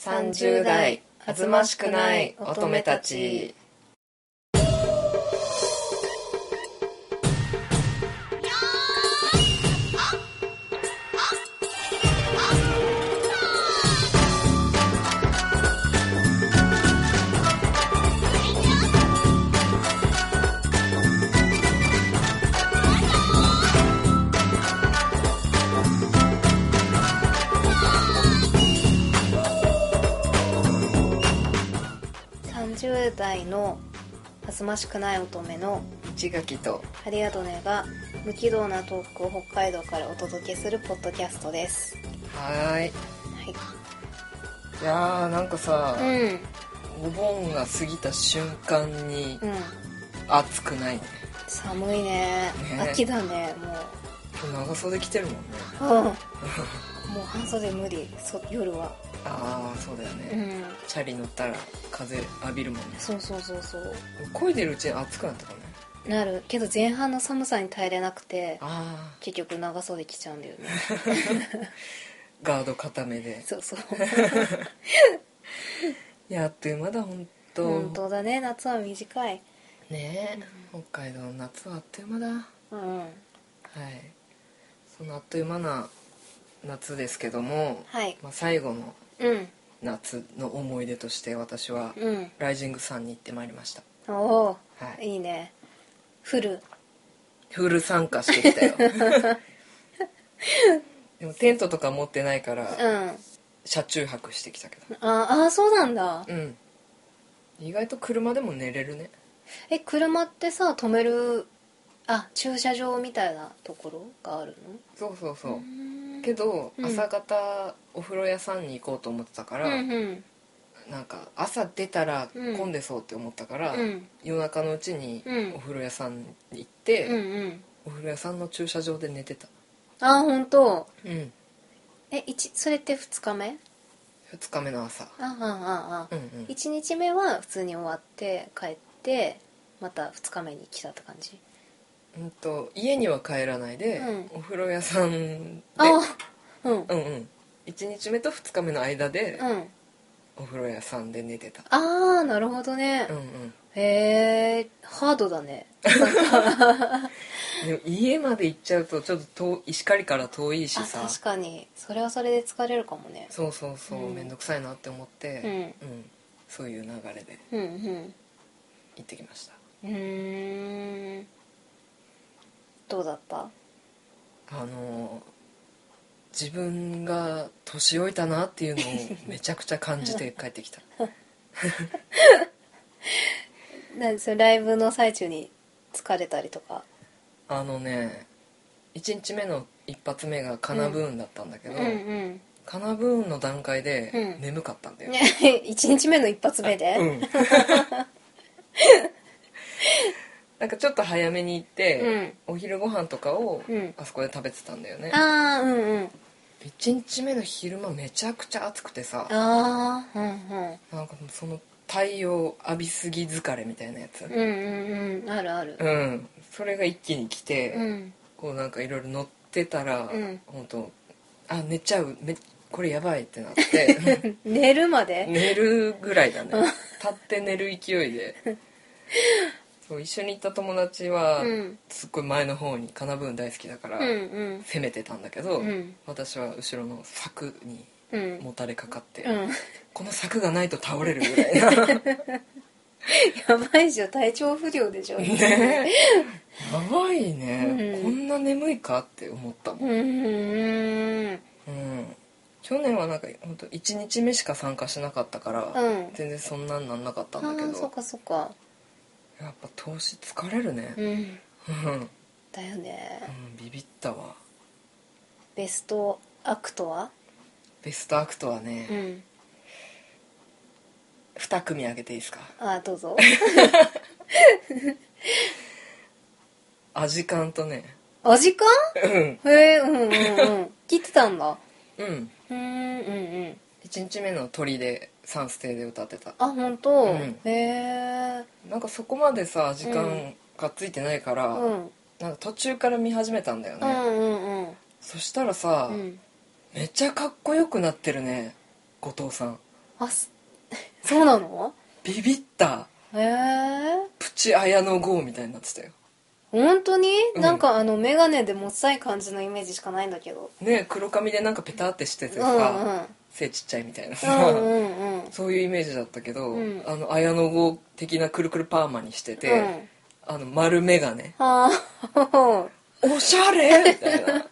30代あずましくない乙女たち。 30代のあずましくない乙女の市垣とハリアドネが無軌道なトークを北海道からお届けするポッドキャストです。 はい。 はい。 いやーなんかさ、 うん。 お盆が過ぎた瞬間にうん。 暑くないね。 寒いね。 ね秋だね、もう。 今日長袖着てるもんね。 うん。もう半袖無理。夜は。 ああそうだよね、 うん。 チャリ乗ったら風浴びるもんね。 そうそうそうそう。 漕いでるうちに暑くなったかね。 なるけど前半の寒さに耐えれなくてあ結局長袖着ちゃうんだよね。 あガード固めで。 そうそう。 いやあっという間だ本当。 本当だね、夏は短いねえ、北海道の夏はあっという間だ。 うん。 はい。そのあっという間な夏ですけども、 はい。 最後のうん夏の思い出として私はうんライジングサンに行ってまいりました。 おお、 はい、 いいね。フル参加してきたよ。でもテントとか持ってないからうん車中泊してきたけど。 あそうなんだ。 うん意外と車でも寝れるね。 車ってさ止める駐車場みたいなところがあるそうそうそう。 の？ けど、 うん朝方お風呂屋さんに行こうと思ってたから、 うんうんなんか朝出たら混んでそうって思ったから、 うん夜中のうちにうんお風呂屋さんに行って、 うんうんお風呂屋さんの駐車場で寝てた。 本当。 うんそれって2日目？ 2日目の朝。うんうん 1日目は普通に終わって帰ってまた2日目に来たって感じ？ 家には帰らないで、 うんお風呂屋さんでうん 1日目と2日目の間で、 うんお風呂屋さんで寝てた。 なるほどね。 うんうんへえ、ハードだね。 でも家まで行っちゃうとちょっと石狩から遠いしさ。 確かにそれはそれで疲れるかもね。 そうそうそう、 うんめんどくさいなって思って、そういう流れでうん行ってきました。 どうだった？ 自分が年老いたなっていうのをめちゃくちゃ感じて帰ってきた。 それライブの最中に疲れたりとか？ 1日目の一発目がカナブーンだったんだけど、 うんカナブーンの段階でうん眠かったんだよ、 1日目の一発目で？ なんかちょっと早めに行って、お昼ご飯とかをあそこで食べてたんだよね。1日目の昼間めちゃくちゃ暑くてさ、なんかその太陽浴びすぎ疲れみたいなやつ、 あるある。 それが一気に来て、こうなんかいろいろ乗ってたら、本当寝ちゃう、これやばいってなって寝るまで？ 寝るぐらいだね。立って寝る勢いで。そう一緒に行った友達は、すっごい前の方にカナブーン大好きだから、攻めてたんだけど、私は後ろの柵にもたれかかって、この柵がないと倒れるぐらいな。 やばいじゃん、体調不良でしょ。 ねやばいね、こんな眠いかって思ったもん。去年はなんか本当1日目しか参加しなかったから、全然そんなんなんなかったんだけど、 そっかそっか。 やっぱ投資疲れるね。 だよね。 ビビったわ。 ベストアクトはね、2組挙げていいですか？ どうぞ。 アジカンとね。 アジカン？へえ、聞いてたんだ。 1日目の鳥でサンステで歌ってた。 本当。へえ。 なんかそこまでさ時間がついてないから、なんか途中から見始めたんだよね。そしたらさ、めっちゃかっこよくなってるね、後藤さん。 あそうなの？ ビビった。 へえ。 プチ綾野剛みたいになってたよ。 本当に、 うん、 なんかメガネでもっさい感じのイメージしかないんだけどね、黒髪でなんかペタってしててさ、 うんうん、 背ちっちゃいみたいなうさ、 んうんうん、 そういうイメージだったけど、 うん、 綾野剛的なくるくるパーマにしてて、 うん、 丸眼鏡、 ああおしゃれみたいな。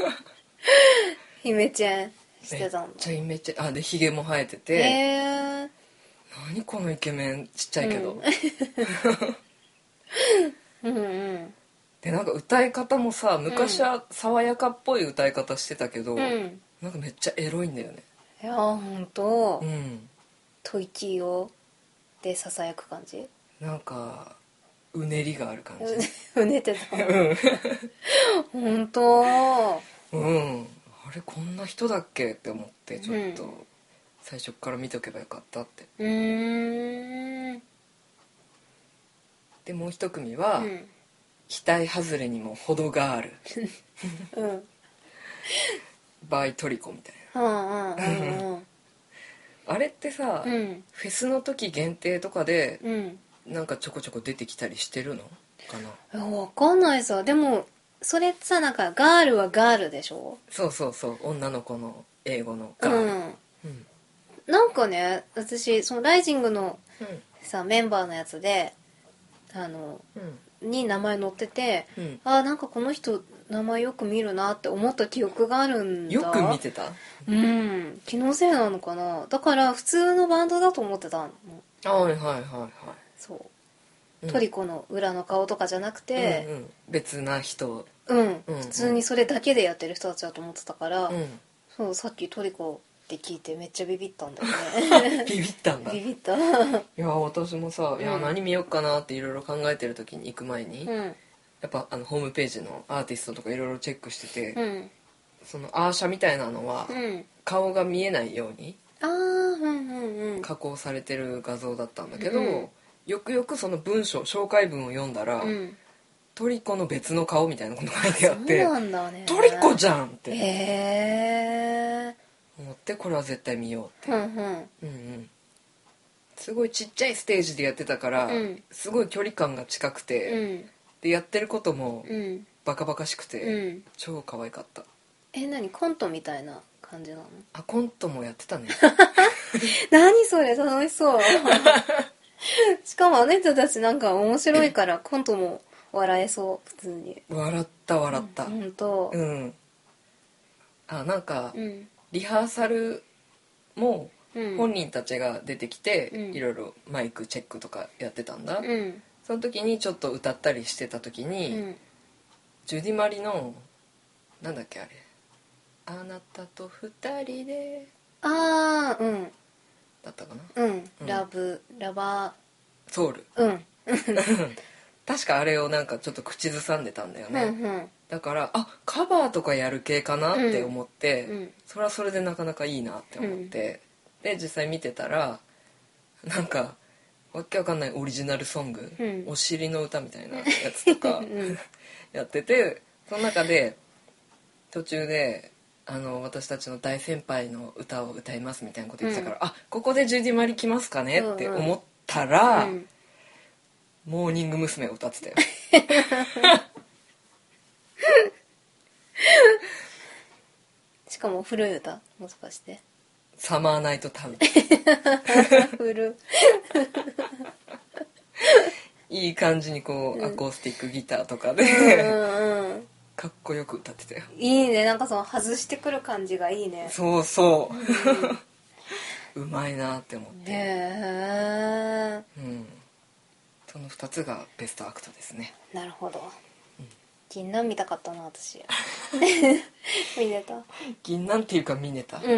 姫ちゃんしてたんだ。 めっちゃイメチェン、でヒゲも生えてへて、 え。 何このイケメン、ちっちゃいけど、 うんうん。 でなんか歌い方もさ、昔は爽やかっぽい歌い方してたけど、 うん。 なんかめっちゃエロいんだよね。 いやほんと、 うん、 吐息をでささやく感じ。 なんかうねりがある感じ。 うねてた。ほんと。 うん、あれこんな人だっけって思ってちょっうと最初から見とけばよかったって。 ん。 でもう一組は、 うん。 期待外れにも程があるうん。 バイトリコみたいうんうんうんうん。 なあれってさ、 うん。 フェスの時限定とかでうん。 なんかちょこちょこ出てきたりしてるのかな。 わかんないさ。でもそれさ、なんかガールはガールでしょ？ そうそうそう、女の子の英語のうガール。 ん。 うんなんかね、私そのライジングのうんさメンバーのやつでに名前載ってて、 うん、 なんかこの人名前よく見るなって思った記憶があるんだ。 よく見てた。 うん、気のせいなのかな。だから普通のバンドだと思ってたの。 はいはいはいはい。 そう、 うん、 トリコの裏の顔とかじゃなくて、 うんうん、別な人。 うん、 うんうん、 普通にそれだけでやってる人たちだと思ってたから、 うん、 そう、さっきトリコって聞いてめっちゃビビったんだよね。 ビビったんだ。 ビビった。 いや私もさ、いやうん何見よっかなっていろいろ考えてる時に行く前に、 うんやっぱホームページのアーティストとかいろいろチェックしてて、 うんそのアーシャみたいなのは、 うん。 顔が見えないようにうんうんうん。 加工されてる画像だったんだけど、 うん、 よくよくその紹介文を読んだら、 うん。 トリコの別の顔みたいなこと書いてあってそうなんだね。 トリコじゃんってへえ。 思って、これは絶対見ようって、 うんうん。 うんうん、すごいちっちゃいステージでやってたから、 うん、 すごい距離感が近くて、 うん、 でやってることもうん、 バカバカしくて、 うん。 超可愛かった。 何コントみたいな感じなの？ コントもやってたね何それ楽しそう。しかもあの人たちなんか面白いからコントも笑えそう普通に。 笑った笑った、 ほんと。 うんなんか、 うん。 リハーサルもうん本人たちが出てきて、 うんいろいろマイクチェックとかやってたんだ、 うん。 その時にちょっと歌ったりしてた時に、 うん。 ジュディマリのなんだっけあれ、あなたと二人でああ、うん。 だったかな、 うん。 うんラバソウルー。うん。 確かあれをなんかちょっと口ずさんでたんだよね、 うんうん。 だからカバーとかやる系かなって思って、 うんそれはそれでなかなかいいなって思って、で実際見てたらなんかわけわかんないオリジナルソング、 うん、 お尻の歌みたいなやつとか、やってて、その中で途中で私たちの大先輩の歌を歌いますみたいなこと言ってたから、ここでジュディ・マリ来ますかねって思ったら、モーニング娘。を歌ってたよしかも古い歌もしかしてサマーナイトタウン古いい感じにこう、アコースティックギターとかでかっこよく歌ってたよ。 いいね、なんかその外してくる感じがいいね。 そうそう、うまいなって思って、 へえ、 その2つがベストアクトですね。 なるほど、銀杏見たかったな私見れた？ 銀杏っていうかミネタ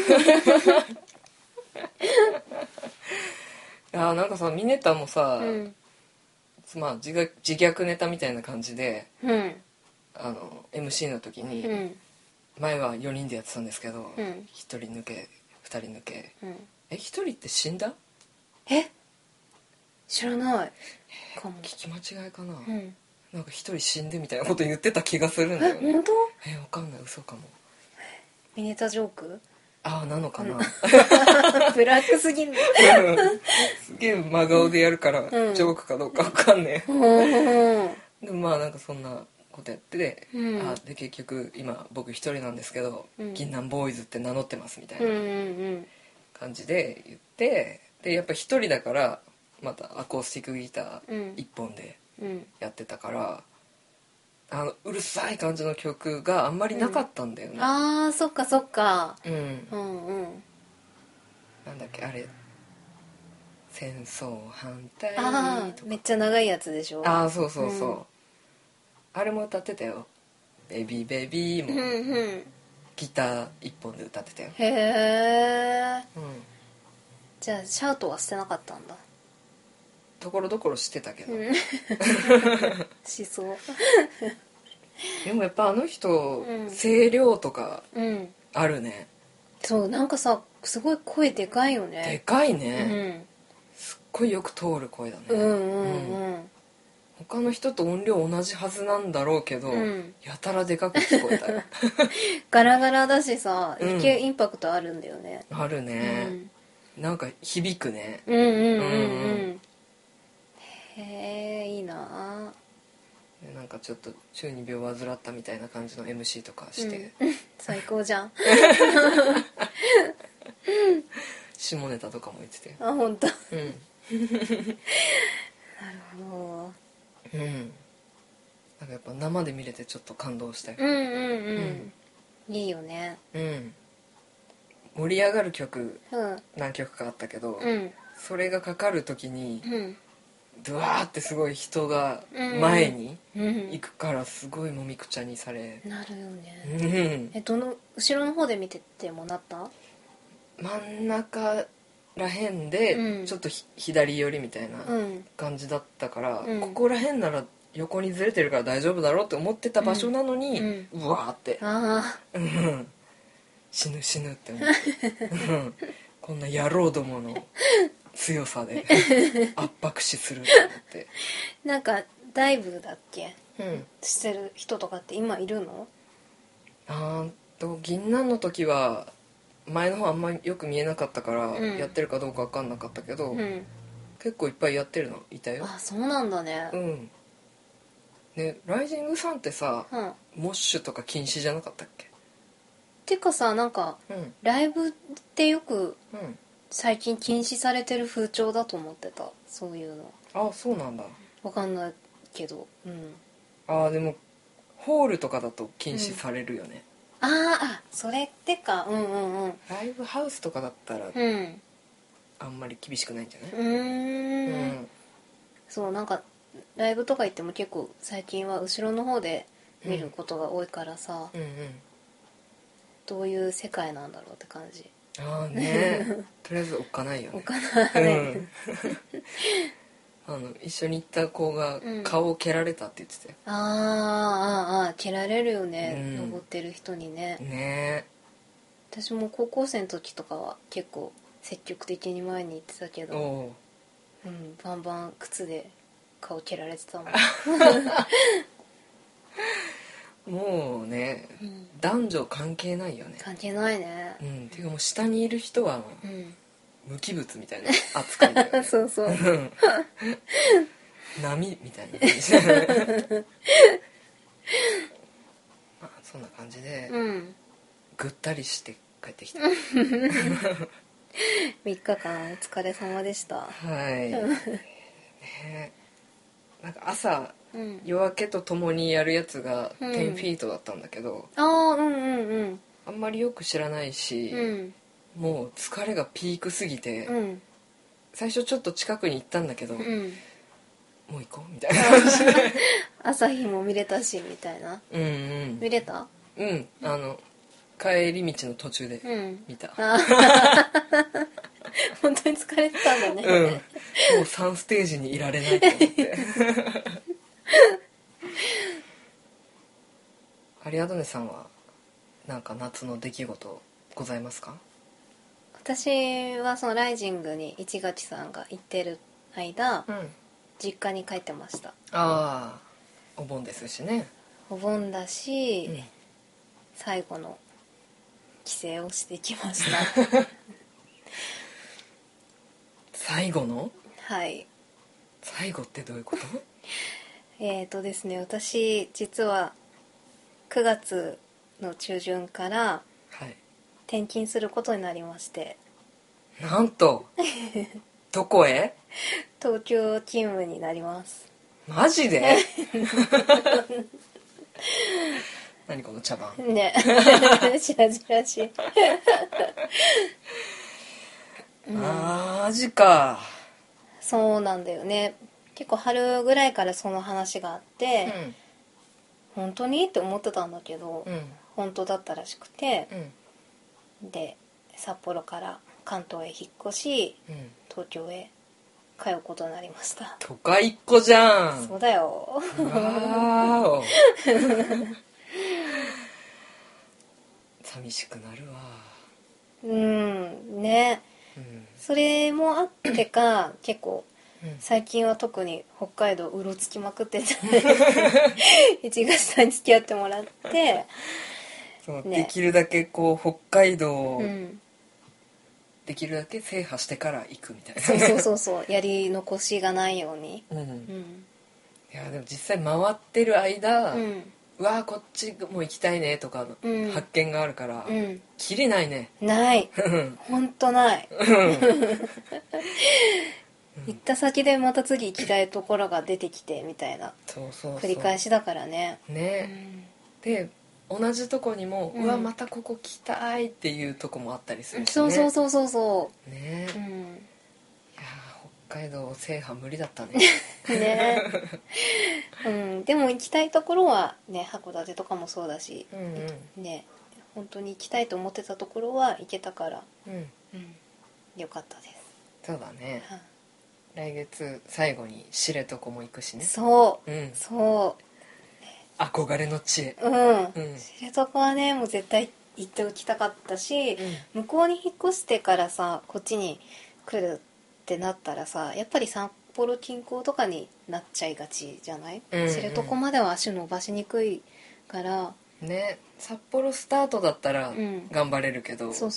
なんかさミネタもさ、まあ自虐ネタみたいな感じで、MC の時に、前は4人でやってたんですけど、1人抜け2人抜け、1人って死んだ？ 知らないかも。 聞き間違いかな、 うんなんか1人死んでみたいなこと言ってた気がするんだよね。 本当？ わかんない、嘘かも。 ミネタジョーク？ ああなのかなブラックすぎる。 すげえ真顔でやるから、 うんジョークかどうかわかんねうんえでもまあなんかそんなことやってて、 うんで結局今僕一人なんですけど、 うん銀杏ボーイズって名乗ってますみたいうんうなん感じで言って、でやっぱ一人だからまたアコースティックギター一本でうんやってたから、うるさい感じの曲があんまりなかったんだよね。 ああ、そっかそっか。 うんうんうん。 なんだっけあれ、戦争反対ああ、 とか。 めっちゃ長いやつでしょ。 ああそうそうそう、 うんあれも歌ってたよ。ベビーベビーもうんうん。 ギター一本で歌ってたよ。 へえ。 うん、 じゃあシャウトはしてなかったんだ。 ところどころしてたけど、 しそう。 でもやっぱあの人、 うん声量とかうん。 あるね。 そうなんかさ、すごい声でかいよでね。 かいうんね、すっごいよく通る声だね。 うんうんうん。 他の人と音量同じはずなんだろうけど、 うんやたらでかく聞こえたよガラガラだしさ、 うん余計インパクトあるんだよね。 あるうね、 んなんか響くね。 うんうんうんううんん。へえ、いいなでなんかちょっと中二病患ったみたいな感じの MC とかあ。 して、 うん、最高じゃん。 下ネタとかも言ってて、 あ、本当。なうんるほうんなんかやっぱ生で見れてちょっと感動したよど。うんうんうん。いいよね。 うん盛り上がる曲うん何曲かあったけど、 うんそれがかかる時にうんドワーってすごい人が前にうん行くからすごいもみくちゃにされ、 なるようね。 ん、 どの後ろの方で見ててもなった？ 真ん中らへんでうんちょっと左寄りみたいなうん感じだったから、 うんここらへんなら横にずれてるから大丈夫だろうって思ってた場所なのに、うわーってあうん死ぬ死ぬって思ってうんこんな野郎どもの強さで圧迫死するって思ってあ、なんかダイブだっけうんしてる人とかって今いるの？ 銀杏の時は前の方あんまりよく見えなかったから、 うんやってるかどうか分かんなかったけど、 うん結構いっぱいやってるのいたよ。 あ、そうなんだね。 うんね、ライジングさんってさ、 うんモッシュとか禁止じゃなかったっけ？ てかさ、なんかうんライブってよくうん最近禁止されてる風潮だと思ってた。そういうのあそうなんだ。 わかんないけど。うんでもホールとかだと禁止されるよね、 あ、それってか。うんうんうんライブハウスとかだったらうんあんまり厳しくないんじゃない？ うんそう、なんかライブとか行っても結構最近は後ろの方で見ることが多いからさ、 うんうんどういう世界なんだろうって感じ。 ねとりあえずおっかないよね。 おかない、 一緒に行った子が顔を蹴られたって言ってたよ。 蹴られるよね、 うん登ってる人にね。 ね私も高校生の時とかは結構積極的に前に行ってたけど、 おうバンバン靴で顔蹴られてたもん。 もうね、男女関係ないよね。 関係ないね。 ていうかもう下にいる人はうん無機物みたいな扱いだよね。 そうそう。 うん波みたいな感じまあそんな感じで、 うんぐったりして帰ってきた。 3日間お疲れ様でした。 はい、ね、なんか朝うん夜明けとともにやるやつがうん 10フィートだったんだけど、 うんあんまりよく知らないし、 うんもう疲れがピークすぎて、 うん最初ちょっと近くに行ったんだけど、 うんもう行こうみたいな感じで朝日も見れたしみたいな。 うん見れた？ うん帰り道の途中でうん見た、 本当に疲れてたんだね。 もう3ステージにいられないと思ってアリアドネさんはなんか夏の出来事ございますか？ 私はそのライジングに市垣さんが行ってる間、実家に帰ってました。 ああお盆ですしね。 お盆だし、 うん最後の帰省をしてきました最後の？ はい。 最後ってどういうこと？ ですね、私実は9月の中旬から転勤することになりまして、 はい、なんとどこへ？ 東京勤務になります。 マジで？何この茶番ねしらじらしいマジか。 そうなんだよね。結構春ぐらいからその話があって、本当にって思ってたんだけど、本当だったらしくて、で札幌から関東へ引っ越し、東京へ通うことになりました。 都会っ子じゃん。 そうだよ。 わーお寂しくなるわ。 ね、それもあってか結構最近は特に北海道うろつきまくってた1月さんに付き合ってもらってそう、ね、できるだけこう北海道を、できるだけ制覇してから行くみたいな、 そうやり残しがないように、 いやでも実際回ってる間、うわーこっちも行きたいねとかの発見があるから、きりないね。 ないほんとない行った先でまた次行きたいところが出てきてみたいな繰り返しだからね。 で同じとこにも、うわまたここ来たいっていうとこもあったりするしね。そうね、いや北海道制覇無理だったねねでも行きたいところはね函館とかもそうだし、ね本当に行きたいと思ってたところは行けたから、よかったです。 そうだね、来月最後に知床も行くしね。 そう、 憧れの地へ。 知床はねもう絶対行っておきたかったし、向こうに引っ越してからさこっちに来るってなったらさやっぱり札幌近郊とかになっちゃいがちじゃない？知床までは足伸ばしにくいからね。札幌スタートだったら頑張れるけど、 そう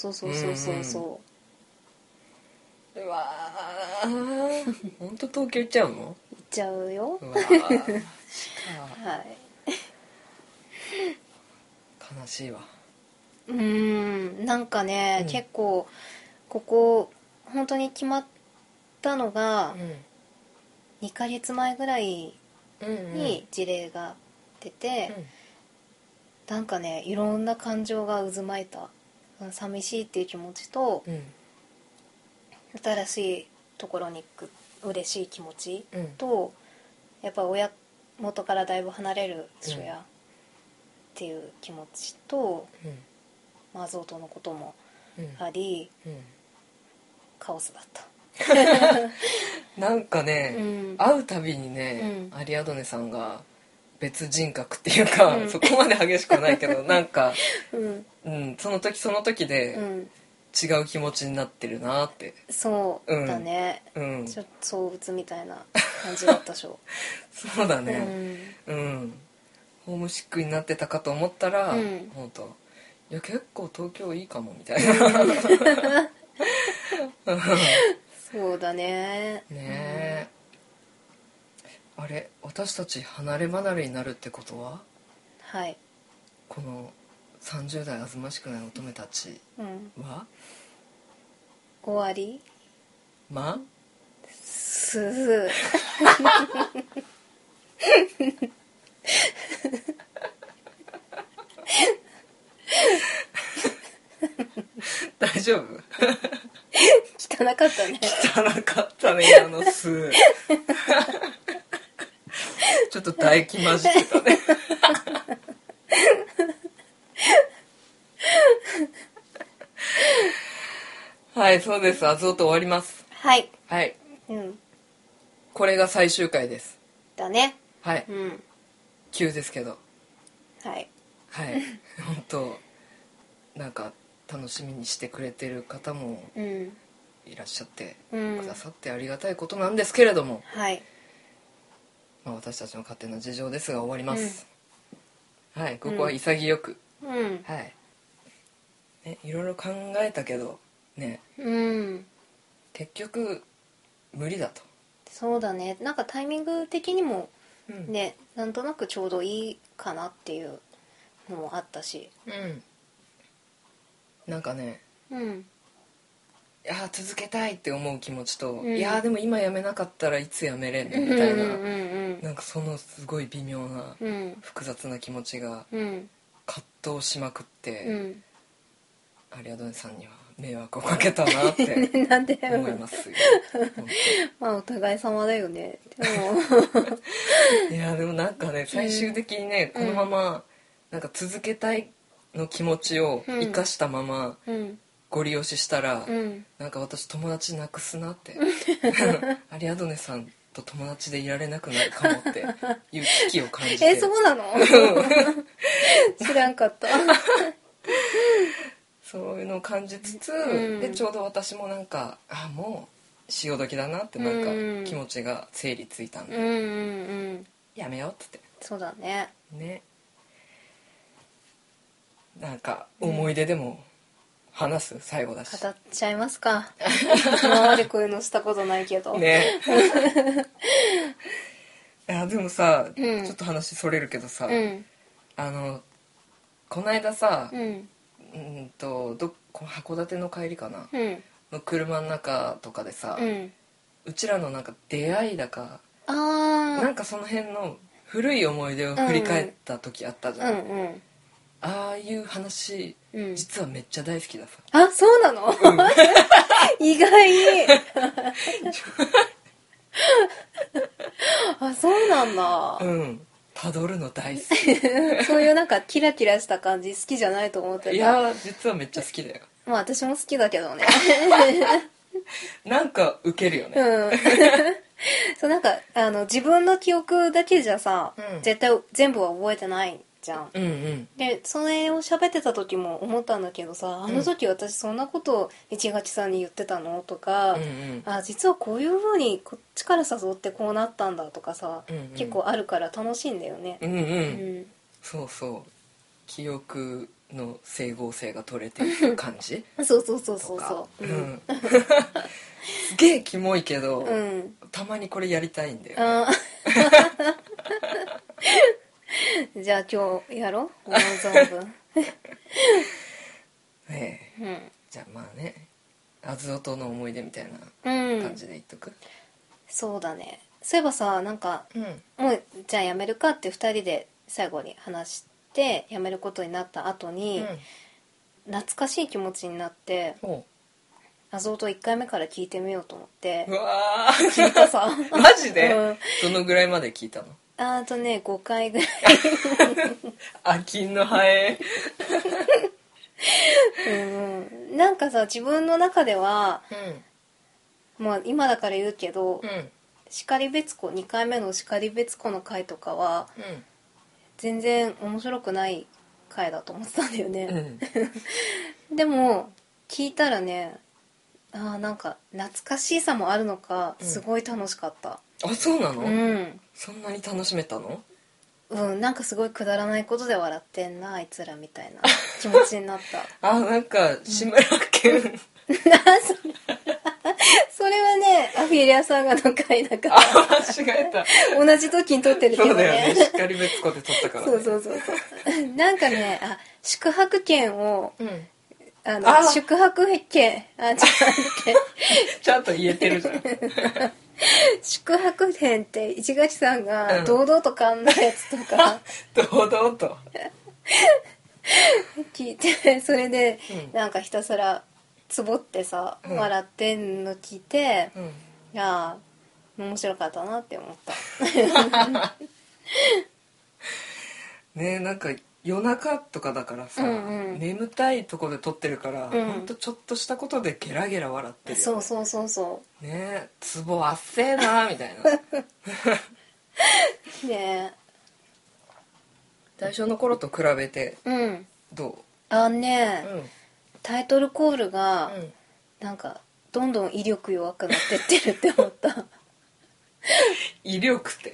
うわー本当東京行っちゃうの？行っちゃうよ。 うわー悲しいわ。 なんかね、結構ここ本当に決まったのが、2ヶ月前ぐらいに事例が出て、なんかねいろんな感情が渦巻いた。寂しいっていう気持ちと、新しいところに行く嬉しい気持ちと、やっぱ親元からだいぶ離れる初夜っていう気持ちと、ゾウとのこともあり、カオスだったなんかね、会うたびにね、アリアドネさんが別人格っていうか、そこまで激しくはないけどなんか、その時その時で違う気持ちになってるなって。 そうだね、ちょっと躁鬱みたいな感じだったでしょそうだね、ホームシックになってたかと思ったら、本当いや結構東京いいかもみたいなそうだね。 あれ私たち離れ離れになるってことは、この30代あずましくない乙女たちは、 終わり大丈夫？ 汚かったね。 汚かったね今のスちょっと唾液混じってたねはい、そうです。アズオと終わります。はい、これが最終回ですだね。 はい、急ですけど本当なんか楽しみにしてくれてる方もいらっしゃってくださってありがたいことなんですけれども、私たちの勝手な事情ですが終わります、ここは潔く、 ね、いろいろ考えたけどね、結局無理だと。 そうだね、なんかタイミング的にもね、なんとなくちょうどいいかなっていうのもあったし、 なんかね、いや続けたいって思う気持ちと、 いやでも今やめなかったらいつやめれんのみたいな、なんかそのすごい微妙な、複雑な気持ちが葛藤しまくって、アリアドネさんには迷惑をかけたなってなんで思いますよまあお互い様だよね。でもいやでもなんかね、最終的にね、このままなんか続けたいの気持ちを生かしたまま、ご利用ししたら、なんか私友達なくすなってアリアドネさんと友達でいられなくなるかもっていう危機を感じてそうなの知らんかったそういうのを感じつつ、でちょうど私もなんかもう潮時だなってなんか気持ちが整理ついたんで、やめようっつって。 そうだね。 なんか思い出でも話す、最後だし語っちゃいますか今までこういうのしたことないけどねいやでもさ、ちょっと話それるけどさ、こないださ、函館の帰りかな、の車の中とかでさ、うちらのなんか出会いだかなんかその辺の古い思い出を振り返った時あったじゃん、ああいう話、実はめっちゃ大好きださ。 あ、そうなの意外あ、そうなんだ。 たどるの大好きそういうなんかキラキラした感じ好きじゃないと思ってた。 いや実はめっちゃ好きだよ。 まあ私も好きだけどねなんかウケるよね、 そうなんか自分の記憶だけじゃさ、絶対全部は覚えてないじゃん、でそれを喋ってた時も思ったんだけどさ、あの時私そんなことを市垣さんに言ってたのとか、あ実はこういう風にこっちから誘ってこうなったんだとかさ、結構あるから楽しいんだよね。 そうそう、記憶の整合性が取れている感じそうそうそうそうそう、 すげえキモいけど、たまにこれやりたいんだよねじゃあ今日やろう、もう存分じゃあまあね、あずおとの思い出みたいな感じで言っとく、 そうだね。そういえばさ、なんか、もうじゃあやめるかって2人で最後に話してやめることになった後に、懐かしい気持ちになって、あずおと1回目から聞いてみようと思って。 うわ聞いたさマジで、どのぐらいまで聞いたの ？5回ぐらい飽きんのハエなんかさ、自分の中では、まあ今だから言うけど、然別湖2回目の然別湖の回とかは、全然面白くない回だと思ってたんだよね、でも聞いたらね、なんか懐かしさもあるのか、すごい楽しかった。 あ、そうなの？そんなに楽しめたの？ なんかすごいくだらないことで笑ってんなあいつらみたいな気持ちになったなんか志村けんそれはねアフィリアサーガの回だから間違えた同じ時に撮ってるけどね。 そうだよね、しっかり別個で撮ったからね。 そうなんかね、宿泊券を、宿泊券ちゃんと言えてるじゃん宿泊券って市垣さんが堂々と買んだやつとか、 堂々と聞いて、それで、なんかひたすらつぼってさ、笑ってんの聞いて、いや面白かったなって思ったね、なんか夜中とかだからさ、眠たいとこで撮ってるから、ほんとちょっとしたことでゲラゲラ笑ってるよね。 そうね、ツボあっせーなみたいなね。 最初の頃と比べてどう？ タイトルコールが、なんかどんどん威力弱くなってってるって思った威力って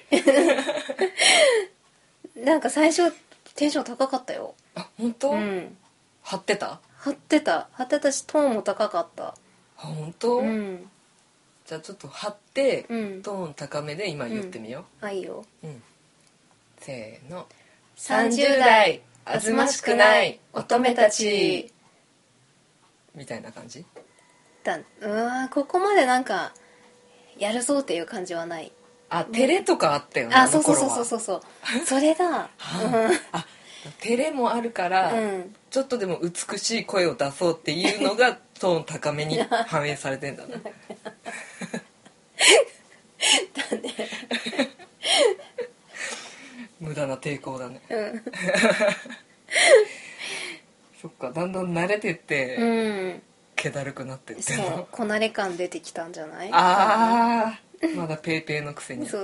なんか最初テンション高かったよ。 本当？張ってた？ 張ってたし、トーンも高かった。 本当？じゃあちょっと張って、トーン高めで今言ってみよう。いいよ。 せーの。 30代あずましくない乙女たちみたいな感じここまでなんかやるぞっていう感じはない。 照れとかあったよね。 そうそれだ。 照れもあるから、ちょっとでも美しい声を出そうっていうのがトーン高めに反映されてんだな。だね。無駄な抵抗だね。そっか、だんだん慣れてって、気だるくなってってんの。 そう、こなれ感出てきたんじゃない？ まだペーペーのくせに。そう。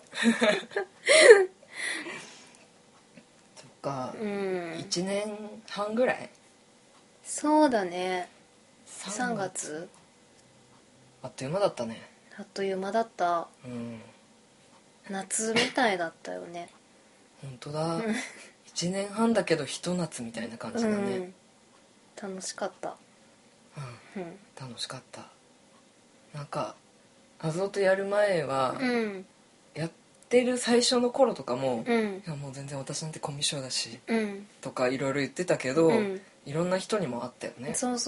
そっか、1年半ぐらい？ そうだね。3月？ あっという間だったね。 あっという間だった。夏みたいだったよね。 本当だ。1年半だけどひと夏みたいな感じだね。 楽しかった。 楽しかった。なんかアゾートやる前は、やってる最初の頃とかも、いやもう全然私なんてコミュ障だし、とかいろいろ言ってたけど、いろんな人にも会ったよね。 そう、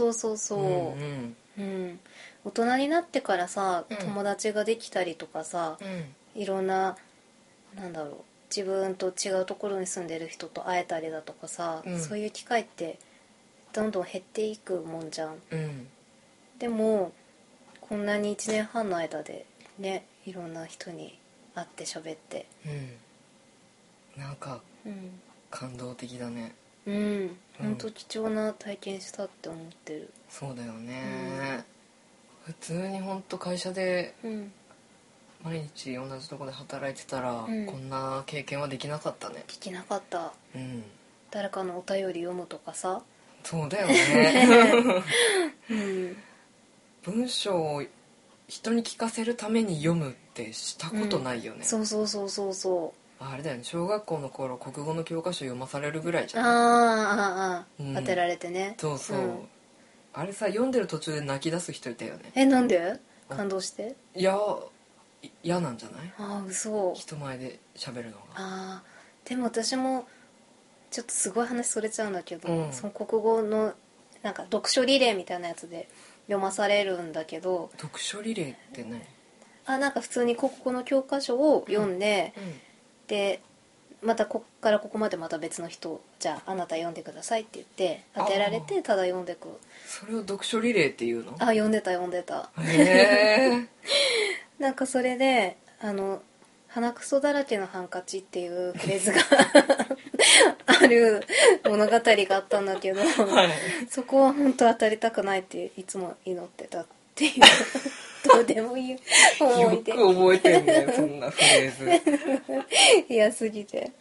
大人になってからさ、友達ができたりとかさ、いろんな、なんだろう、自分と違うところに住んでる人と会えたりだとかさ、そういう機会ってどんどん減っていくもんじゃん。でもこんなに1年半の間でね、いろんな人に会って喋って、 なんか、感動的だね。 本当貴重な体験したって思ってる。 そうだよね。普通に本当会社で毎日同じとこで働いてたら、こんな経験はできなかったね。 できなかった。誰かのお便り読むとかさ。 そうだよね。文章を人に聞かせるために読むってしたことないよね。 そう。 あれだよね、小学校の頃国語の教科書読まされるぐらいじゃん。 当てられてね。 そう、あれさ、読んでる途中で泣き出す人いたよね。 なんで？感動して？ いや、嫌なんじゃない？ 嘘。 人前で喋るのが。 でも私もちょっとすごい話それちゃうんだけど、その国語のなんか読書リレーみたいなやつで読まされるんだけど。 読書リレーって何？なんか普通に国語の教科書を読んで、でまたこっからここまでまた別の人、じゃああなた読んでくださいって言って当てられて、ただ読んでく。 それを読書リレーっていうの？ 読んでた。なんかそれで鼻くそだらけのハンカチっていうフレーズがある物語があったんだけど、そこは本当当たりたくないっていつも祈ってたっていうどうでもいい思い出。 よく覚えてんね、そんなフレーズ。 嫌すぎて。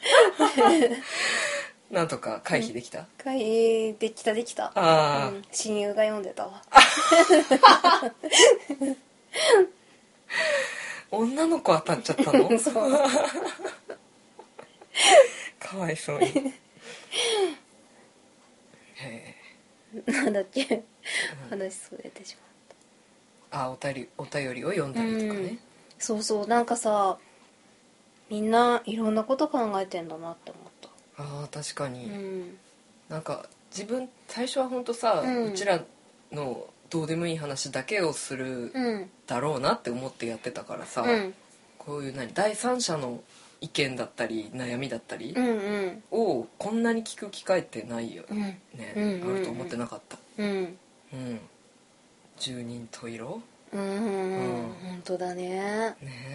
なんとか回避できた？ 回避できた。親友が読んでたわ。 女の子当たっちゃったの？ そう。 かわいそうに。 なんだっけ、話それてしまった。お便りを読んだりとかね。 そう、なんかさ、みんないろんなこと考えてんだなって思った。 確かに。なんか自分最初はほんとさ、うちらのどうでもいい話だけをするだろうなって思ってやってたからさ、こういう第三者の意見だったり悩みだったりをこんなに聞く機会ってないよね。あると思ってなかった。十人十色。 本当だね。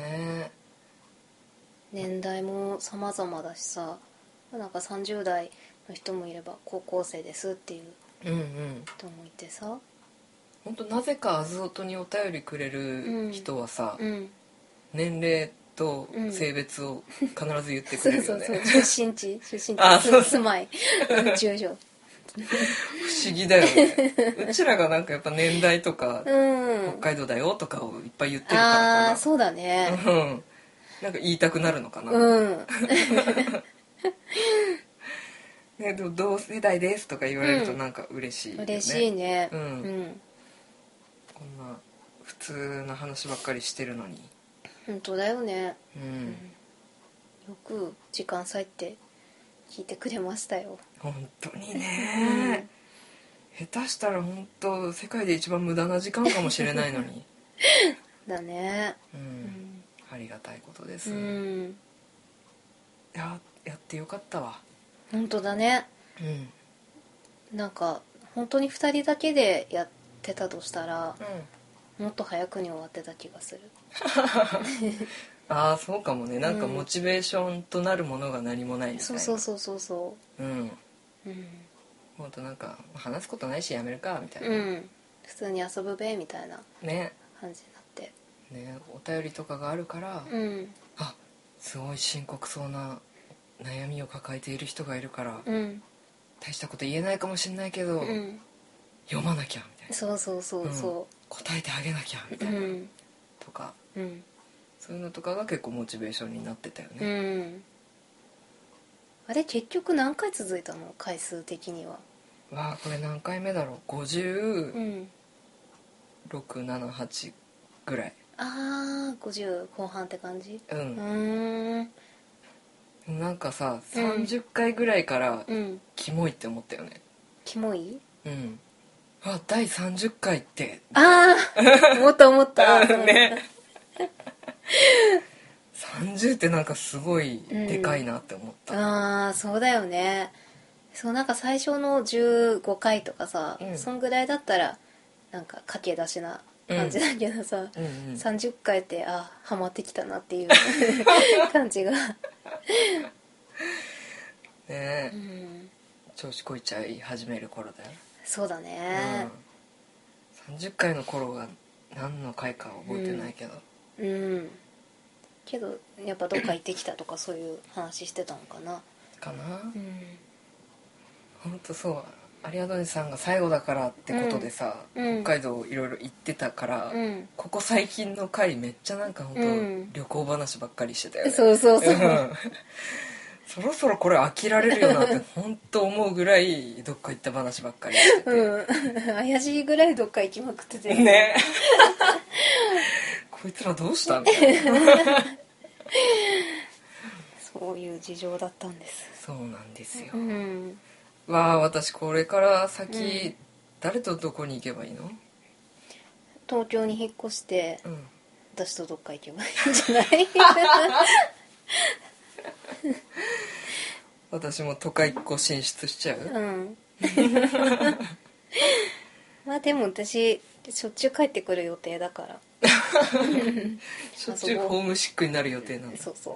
年代も様々だしさ、なんか30代の人もいれば高校生ですっていう人もいてさ、 本当なぜかアズオトにお便りくれる人はさ、年齢と性別を必ず言ってくれるよね。 出身地住まい住所。 不思議だよね。うちらがなんかやっぱ年代とか、北海道だよとかをいっぱい言ってるからかな。 そうだね。 なんか言いたくなるのかな。 ね、でも同世代ですとか言われるとなんか嬉しいよね、 嬉しいね。 うん、こんな普通な話ばっかりしてるのに。 本当だよね。 よく時間割いて聞いてくれましたよ。 本当にね、下手したら本当世界で一番無駄な時間かもしれないのにだね。 ありがたいことです。やってよかったわ。 本当だね。なんか本当に2人だけでやってたとしたら、もっと早くに終わってた気がするああ、そうかもね。なんかモチベーションとなるものが何もないみたいな。 そうもっとなんか話すことないしやめるかみたいな、 普通に遊ぶべみたいな感じになってね、お便りとかがあるから、あ、すごい深刻そうな悩みを抱えている人がいるから、大したこと言えないかもしれないけど、読まなきゃみたいな、 そう答えてあげなきゃみたいな、とか、そういうのとかが結構モチベーションになってたよね。 あれ結局何回続いたの？回数的には。 わあ、これ何回目だろう。56、7、8ぐらい。 ああ、50後半って感じ。 なんかさ、30回ぐらいからキモいって思ったよね。 キモい？ あ、第30回って。 ああ思ったね30ってなんかすごいでかいなって思った。 ああ、そうだよね。そう、なんか最初の15回とかさ、そんぐらいだったらなんか駆け出しな感じだけどさ、30回ってハマってきたなっていう感じがねえ、調子こいちゃい始める頃だよ。 そうだね、 30回の頃が何の回か覚えてないけど、 けどやっぱどっか行ってきたとかそういう話してたのかな。 ほんとそう、アリアドネさんが最後だからってことでさ、北海道いろいろ行ってたから、ここ最近の回めっちゃなんかほんと旅行話ばっかりしてたよね。そろそろこれ飽きられるよなって本当思うぐらいどっか行った話ばっかりしてて、 怪しいぐらいどっか行きまくっててねこいつらどうしたみたいなそういう事情だったんです。 そうなんですよ。わあ、私これから先、誰とどこに行けばいいの？ 東京に引っ越して、私とどっか行けばいいんじゃない私も都会っ子進出しちゃう？ まあでも私しょっちゅう帰ってくる予定だからしょっちゅうホームシックになる予定なんだ。 そう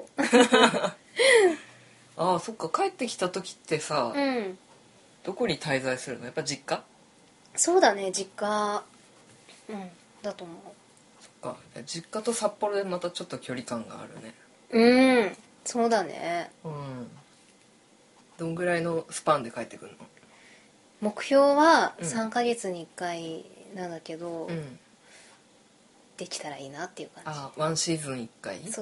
ああ、そっか。帰ってきた時ってさ、どこに滞在するの？やっぱ実家？ そうだね、実家だと思う。 そっか。実家と札幌でまたちょっと距離感があるね。 そうだね。 どんぐらいのスパンで帰ってくるの？ 目標は3ヶ月に1回なんだけど、できたらいいなっていう感じ。 ワンシーズン1回？ そう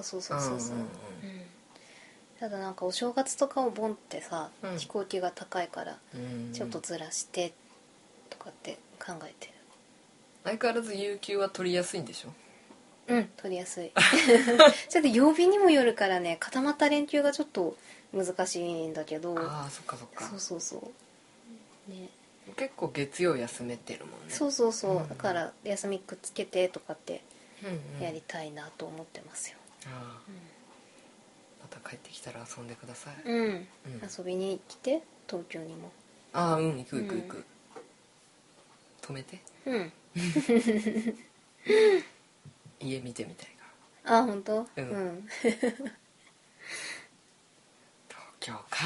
ただなんかお正月とかお盆ってさ、飛行機が高いからちょっとずらしてとかって考えてる。 相変わらず有給は取りやすいんでしょ？ 取りやすいちょっと曜日にもよるからね、固まった連休がちょっと難しいんだけど。 そっかそっか。 そうね、 結構月曜休めてるもんね。 そうだから休みくっつけてとかってやりたいなと思ってますよ。 また帰ってきたら遊んでください。 遊びに来て、東京にも。 行く止めて。家見てみたいから。本当？ 東京か。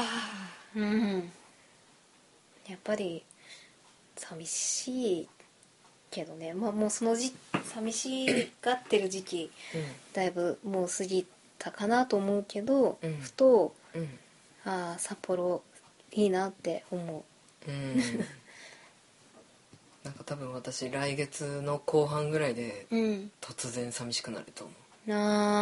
やっぱり寂しいけどね、もうその寂しがってる時期、だいぶもう過ぎたかなと思うけど、ふと、札幌いいなって思う。 なんか多分私来月の後半ぐらいで突然寂しくなると思う。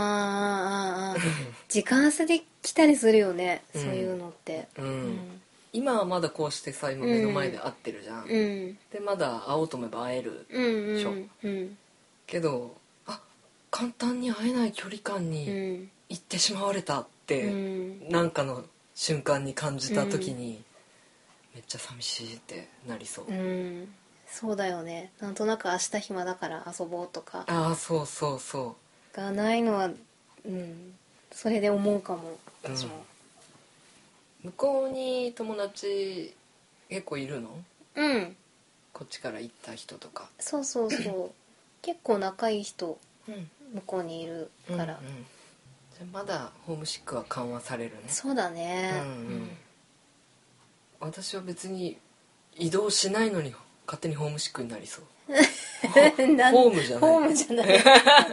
時間差で来たりするよね、そういうのって。 今はまだこうしてさ今目の前で会ってるじゃん、でまだ会おうと思えば会えるでしょ、けど簡単に会えない距離感に行ってしまわれたって、なんかの瞬間に感じた時に、めっちゃ寂しいってなりそう。 そうだよね。なんとなく明日暇だから遊ぼうとかそうそうそうがないのは、それで思うかも私も、 向こうに友達結構いるの？こっちから行った人とか。 そうそうそう結構仲いい人、向こうにいるから、じゃまだホームシックは緩和されるね。 そうだね、 私は別に移動しないのに勝手にホームシックになりそうホームじゃないホームじゃないい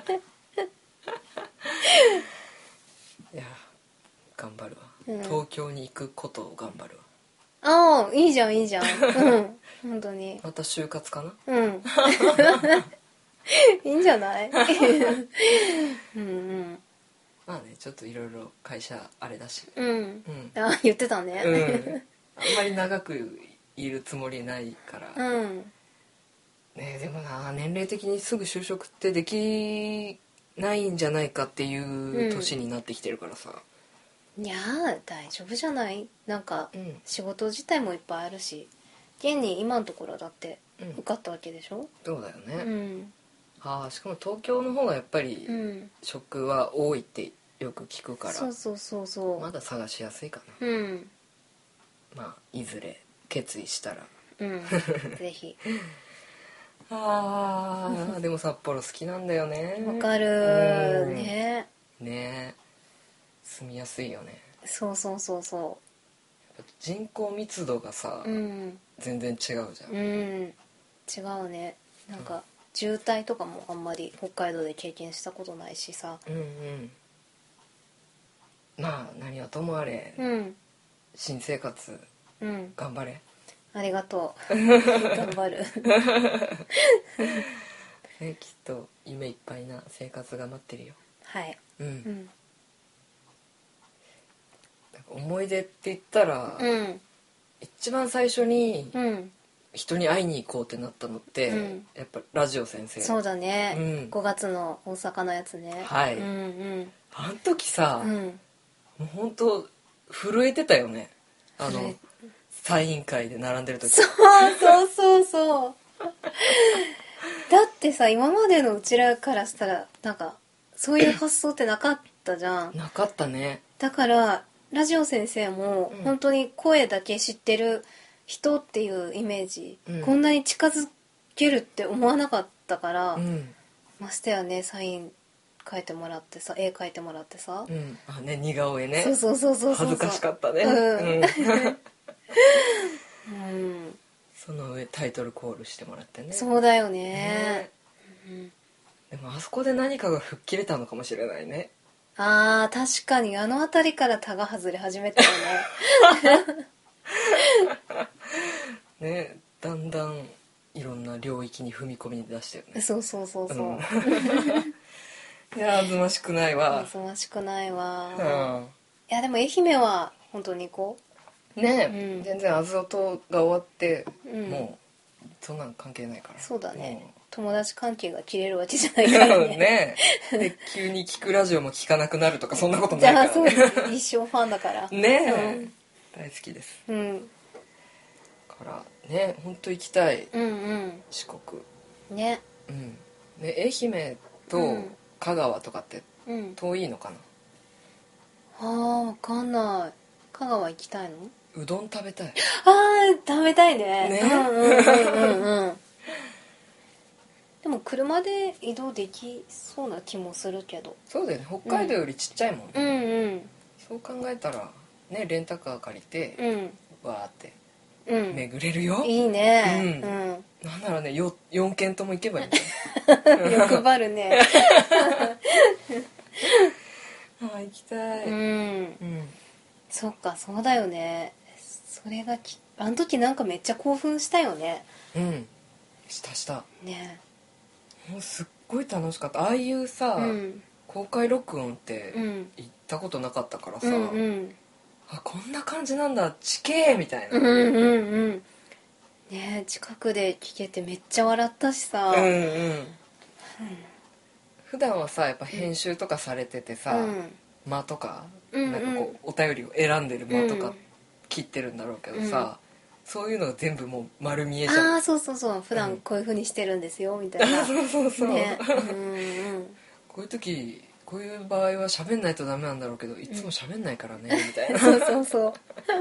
や頑張るわ、東京に行くことを頑張るわ。いいじゃんいいじゃん本当にまた就活かな。 いいんじゃないまあねちょっといろいろ会社あれだし、 言ってたね、 あんまり長くいるつもりないから、ね、でもな年齢的にすぐ就職ってできないんじゃないかっていう年になってきてるからさ、 いやー大丈夫じゃない。なんか、仕事自体もいっぱいあるし、現に今のところだって受かったわけでしょ。 そうだよね、しかも東京の方がやっぱり職は多いってよく聞くから、 そうまだ探しやすいかな。まあいずれ決意したらぜひでも札幌好きなんだよね。 わかるね。 住みやすいよね。 そう人口密度がさ、全然違うじゃん。 違うね。なんか渋滞とかもあんまり北海道で経験したことないしさ、 まあ何はともあれ、新生活、頑張れ。 ありがとう頑張るね、きっと夢いっぱいな生活が待ってるよ。 はい。 思い出って言ったら、一番最初に人に会いに行こうってなったのって、やっぱラジオ先生。 そうだね、5月の大阪のやつね。 はい、あの時さ、もう本当震えてたよね。サイン会で並んでる時。 そうだってさ、今までのうちらからしたらなんかそういう発想ってなかったじゃん。 なかったね。 だからラジオ先生も本当に声だけ知ってる人っていうイメージ、こんなに近づけるって思わなかったから、ましてやね、サイン書いてもらってさ、絵描いてもらってさ、 似顔絵ね。 そう恥ずかしかったね。その上タイトルコールしてもらってね。 そうだよね。 でもあそこで何かが吹っ切れたのかもしれないね。 確かにあの辺りからタガ外れ始めたよね。ね、だんだんいろんな領域に踏み込み出したよね。 そういやあずましくないわ。 いやでも愛媛は本当に行こうね、全然あずおとが終わって、もうそんなん関係ないから。 そうだね、友達関係が切れるわけじゃないからね。 で急に聞くラジオも聞かなくなるとかそんなことないからね。 一生ファンだからね、大好きです。からね、本当行きたい、四国ね。愛媛と香川とかって遠いのかな。 分かんない。香川行きたいの？ うどん食べたい。 食べたいね。でも車で移動できそうな気もするけど。 そうだよね、北海道よりちっちゃいもんね。そう考えたらね、レンタカー借りて、わーって巡れるよ。 いいね。 なんならね、4軒とも行けばいい。 欲張るね。 行きたい。 そっか、そうだよね。それがあの時なんかめっちゃ興奮したよね。 したね。 もうすっごい楽しかった。ああいうさ、公開録音って行ったことなかったからさ、 あこんな感じなんだ地形みたいな、 うんうんうんね、近くで聞けてめっちゃ笑ったしさ、 うんうん、普段はさやっぱ編集とかされててさ、間とか、なんかこうお便りを選んでる間とか切ってるんだろうけどさ、そういうのが全部もう丸見えじゃん。 ああそうそうそう、普段こういう風にしてるんですよみたいな、 そうそうそう、 ね、 こういう時こういう場合は喋んないとダメなんだろうけどいつも喋んないからね、みたいなそうそうそう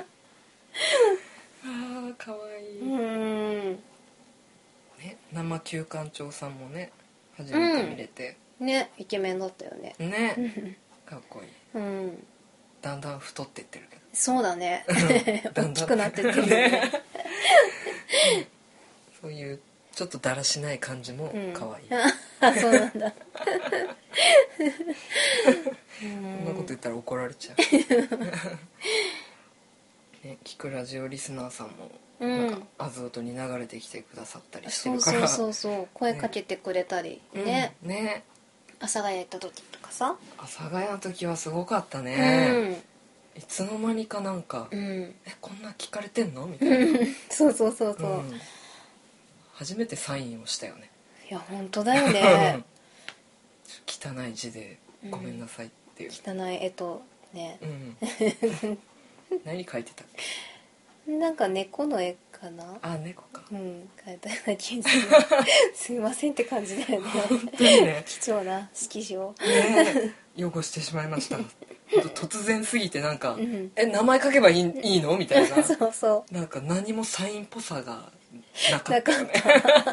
あーかわいい、ね、生旧館長さんもね初めて見れて、 ねイケメンだったよね。 ねかっこいい、 うん、 だんだん太ってってるけどそうだねだんだん大きくなってってるよねそういうちょっとだらしない感じも可愛い、 あそうなんだこんなこと言ったら怒られちゃうね、キクラジオリスナーさんもなんかアズオトに流れてきてくださったりしてるから、 そうそう声かけてくれたりね、 ね、 阿佐ヶ谷行った時とかさ、 阿佐ヶ谷の時はすごかったね、いつの間にかなんか、こんな聞かれてんのみたいなそうそうそうそう、 初めてサインをしたよね。 いや本当だよね汚い字でごめんなさいっていう、 汚い絵とね、 何書いてたっけ。 なんか猫の絵かな、 あ、猫か、 描いたような気がするすいませんって感じだよね本当にね貴重な色紙をね汚してしまいました突然すぎてなんか、名前書けばいいのみたいなそうそうなんか何もサインっぽさがなかったよね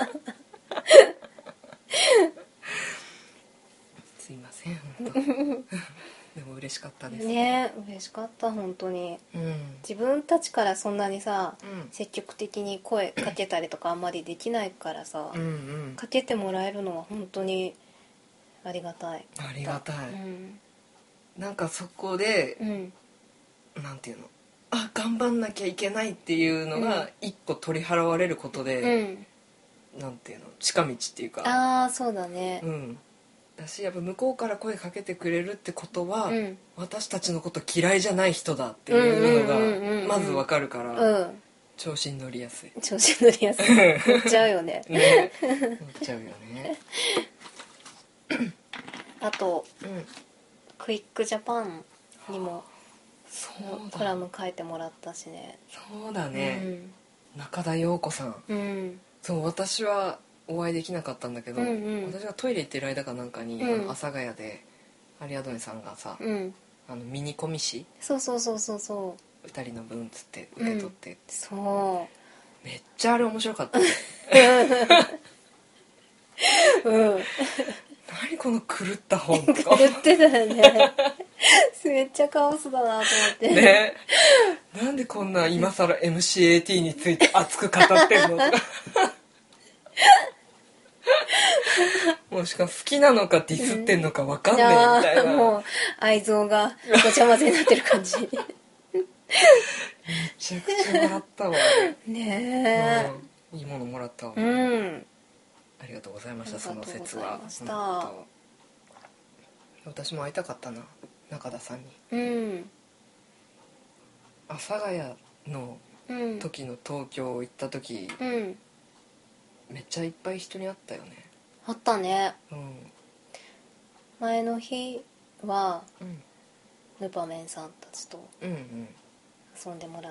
すいません本当でも嬉しかったですね。嬉しかった本当に、自分たちからそんなにさ、積極的に声かけたりとかあんまりできないからさ、かけてもらえるのは本当にありがたい。 ありがたい、なんかそこで、なんていうの、あ頑張んなきゃいけないっていうのが一個取り払われることで、なんていうの近道っていうか、 ああそうだね、 だしやっぱ向こうから声かけてくれるってことは、私たちのこと嫌いじゃない人だっていうのがまずわかるから、調子に乗りやすい、 調子に乗りやすい乗っちゃうよねね乗っちゃうよねあと、クイックジャパンにもコラム書いてもらったしね。 そうだね、中田陽子さん、そう私はお会いできなかったんだけど、私がトイレ行ってる間かなんかに、阿佐ヶ谷でアリアドネさんがさ、ミニコミ誌そうそうそうそうそう 2人の分つって受け取って、 そうめっちゃあれ面白かった何この狂った本とか狂ってたよねめっちゃカオスだなと思ってね、なんでこんな今更 MCAT について熱く語ってんのとかもしかも好きなのかディスってんのか分かんねえみたいな、 もう愛憎がごちゃ混ぜになってる感じめちゃくちゃ笑ったわねえ、いいものもらったわ、ありがとうございました。その説は私も会いたかったな中田さんに、阿佐ヶ谷の時の東京行った時、めっちゃいっぱい人に会ったよね。 あったね、前の日は、ヌパメンさんたちと遊んでもらって、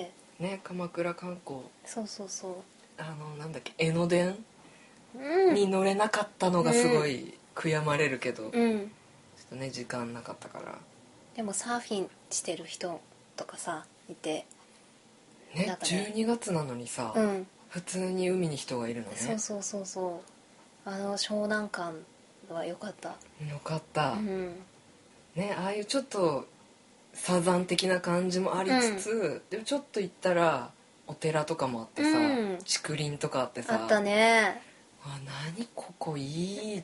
ね、鎌倉観光、 そうそうそう、 なんだっけ江ノ電、に乗れなかったのがすごい悔やまれるけど、ちょっとね時間なかったから。 でもサーフィンしてる人とかさいてね、12月なのにさ、普通に海に人がいるのね。 そうそうそうそう、湘南感は良かった。 よかった、ね、ああいうちょっとサザン的な感じもありつつ、でもちょっと行ったらお寺とかもあってさ、竹林とかあってさ、 あったね。 あ、何ここいいって、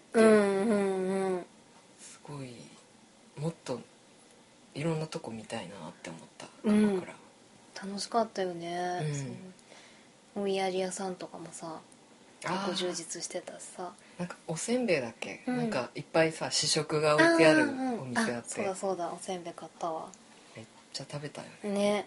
すごいもっといろんなとこ見たいなって思った鎌倉、 楽しかったよね、お土産屋さんとかもさ結構充実してたしさ、 なんかおせんべいだっけ、なんかいっぱいさ試食が置いてあるお店あって、 そうだそうだ、おせんべい買ったわ。 めっちゃ食べたよね。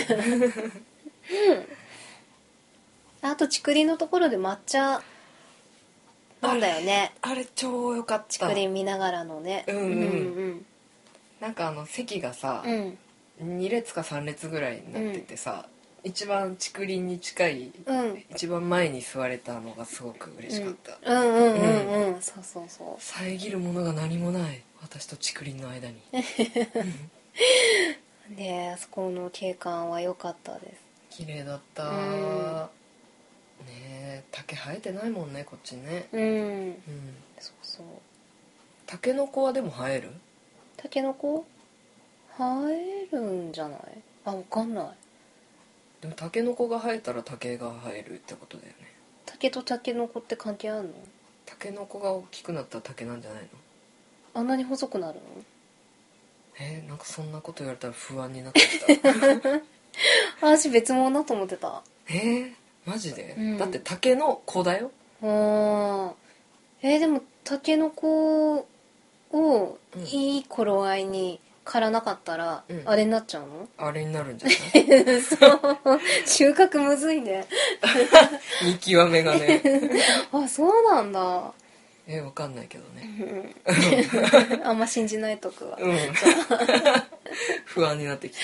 あと竹林のところで抹茶飲んだよね。 あれ超良かった。 竹林見ながらのね。 なんか席がさ、2列か3列ぐらいになっててさ、一番竹林に近い、一番前に座れたのがすごく嬉しかった。 そうそうそう。 遮るものが何もない私と竹林の間に。 で、あそこの景観は良かったです。 綺麗だった。ねえ、竹生えてないもんねこっちね。そうそう。タケノコはでも生える？ タケノコ生えるんじゃない？あ、わかんない。 でもタケノコが生えたら竹が生えるってことだよね。 竹とタケノコって関係あるの？ タケノコが大きくなったら竹なんじゃないの？ あんなに細くなるの？ なんかそんなこと言われたら不安になってきた。 私別物だと思ってた。 マジで、だって竹の子だよ。 でもタケノコをいい頃合いに刈らなかったら、あれになっちゃうの？ あれになるんじゃないそう。収穫むずいね。 見極めがね。 あ、そうなんだ。 わかんないけどね。 あんま信じないとくわ。 不安になってきた。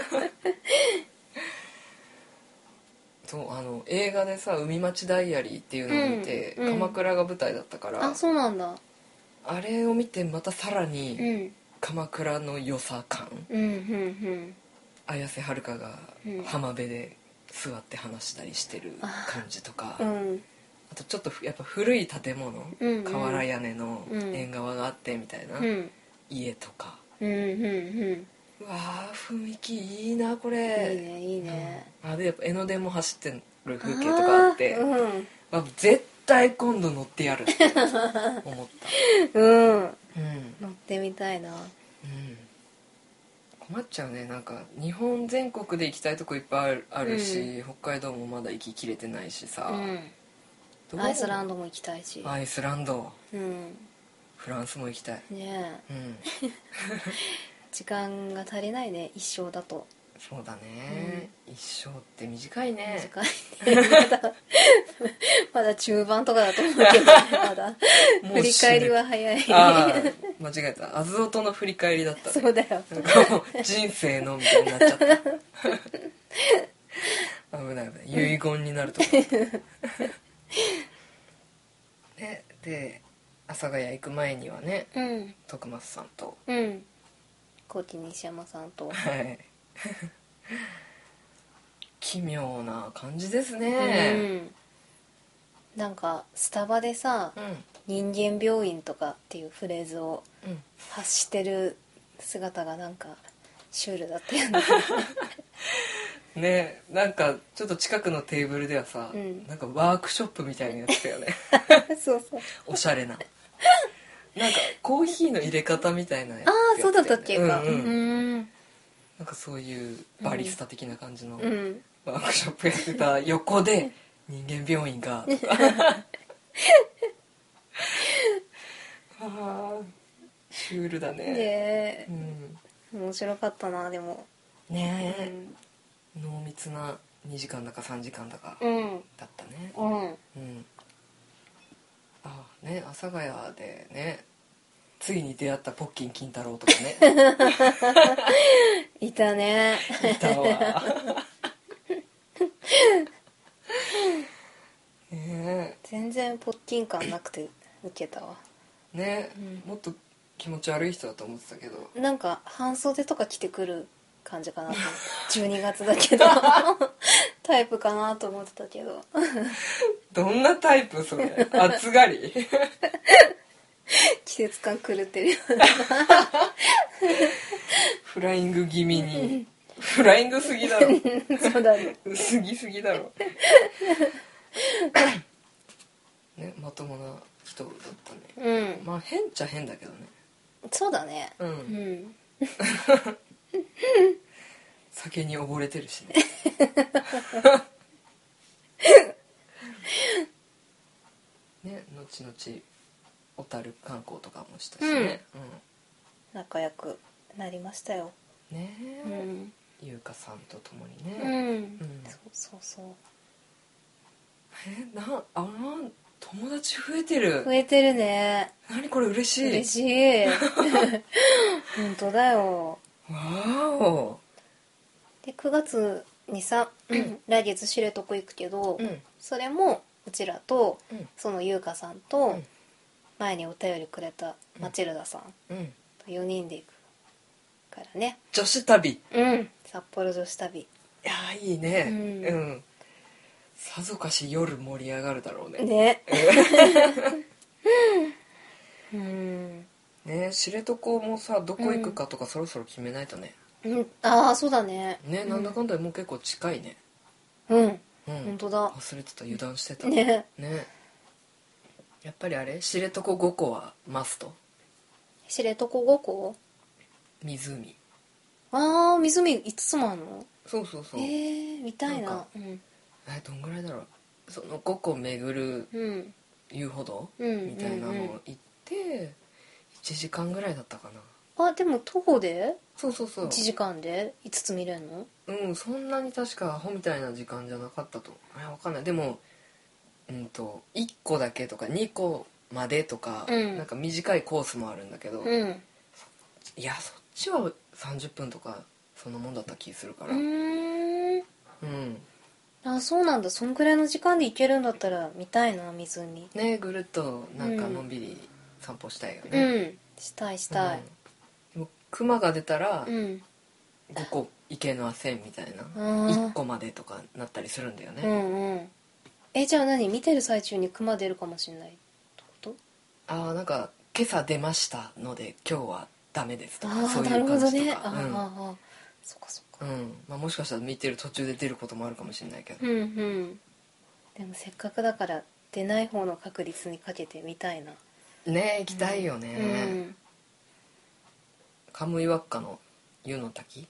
そう映画でさ「海町ダイアリー」っていうのを見て、鎌倉が舞台だったから。 あ、そうなんだ。 あれを見てまたさらに鎌倉の良さ感、綾瀬はるかが浜辺で座って話したりしてる感じとか、あとちょっとやっぱ古い建物、瓦屋根の縁側があってみたいな家とか、うわー雰囲気いいなこれ。 いいねいいね。 でやっぱ江ノ電も走ってる風景とかあって、絶対今度乗ってやるって思った。 乗ってみたいな。 困っちゃうね。なんか日本全国で行きたいとこいっぱいあるし、北海道もまだ行ききれてないしさ、 アイスランドも行きたいし。 アイスランド、フランスも行きたいね。時間が足りないね、一生だと。 そうだね、一生って短いね。 短いね。まだ中盤とかだと思うけどね。まだ振り返りは早い。 間違えた。アズオトの振り返りだった、ね、 そうだよ。 なんかもう人生のみたいになっちゃった。危ない危ない、遺言になると思う。で阿佐ヶ谷行く前にはね、徳松さんと高知西山さんと、 奇妙な感じですね。 なんかスタバでさ、人間病院とかっていうフレーズを発してる姿がなんかシュールだったよね。 ね、なんかちょっと近くのテーブルではさ、なんかワークショップみたいなやつだよね。 そうそう、 おしゃれな、なんかコーヒーの入れ方みたいなやつ、 ああそうだったっけか。 なんかそういうバリスタ的な感じのワークショップやってた横で人間病院がとかシュールだね。 面白かったな。でもねえ、濃密な2時間だか3時間だかだったね。ね、阿佐ヶ谷でね、ついに出会ったポッキン金太郎とかね。 いたね。 いたわ。 全然ポッキン感なくてウケたわね。もっと気持ち悪い人だと思ってたけど、 なんか半袖とか着てくる感じかなと思って12月だけどタイプかなと思ってたけど。 どんなタイプそれ？暑がり？ 季節感狂ってるよ。 フライング気味に。フライングすぎだろ。 そうだね。 すぎだろ。ね、まともな人だったね。まあ変っちゃ変だけどね。 そうだね。 酒に溺れてるしね。ね、後々小樽観光とかもしたしね。 仲良くなりましたよ。 ねえ、 うん、 優香さんと共にうん、 ね、うん、 そうそう友達増えてる。 増えてるね。 何これ、嬉しい。 嬉しい。本当だよ。 わーお。 で9月にさ、来月知床行くけど、 うん、 それもうちらと、 うん、 その優香さんと、 うん、 前にお便りくれたマチルダさんうんと4人で行くからね。 女子旅。 うん、札幌女子旅。 いやー、いいね。 うん、 さぞかし夜盛り上がるだろうね。 ね。うん、 ね、知床もさ、どこ行くかとかそろそろ決めないとね。 うん、ああそうだね。 ね、なんだかんだもう結構近いね。 うん、 うん、 本当だ。 忘れてた、油断してた。 ね。 ね。やっぱりあれ、知床5個はマスト。 知床5個？ 湖。 ああ、湖5つもあるの？ そうそうそう。 見たいな。 なんかうん、 どんぐらいだろう。その5個巡るうん、 遊歩道、 うんみたいなのを行って1時間ぐらいだったかな。 あ、でも徒歩でそうそうそう。 1時間で5つ見れるの？ そんなに確かアホみたいな時間じゃなかったと。わかんない。でも1個だけとか2個までとか、なんか短いコースもあるんだけど、いやそっちは30分とかそんなもんだった気するから。 あ、そうなんだ。そんくらいの時間で行けるんだったら見たいな、湖。 ね、ぐるっとなんかのんびり散歩したいよね。 したいしたい。 でも熊が出たら 5 5個行けませんみたいな、1個までとかなったりするんだよね。 じゃあ何？見てる最中に熊出るかもしれないってこと？ なんか今朝出ましたので今日はダメですとか、そうなるほいう感どね。 じとか。 そっかそっか。 もしかしたら見てる途中で出ることもあるかもしれないけど、 でもせっかくだから出ない方の確率にかけてみたいな。 ね、行きたいよね。カムイワッカの湯の滝。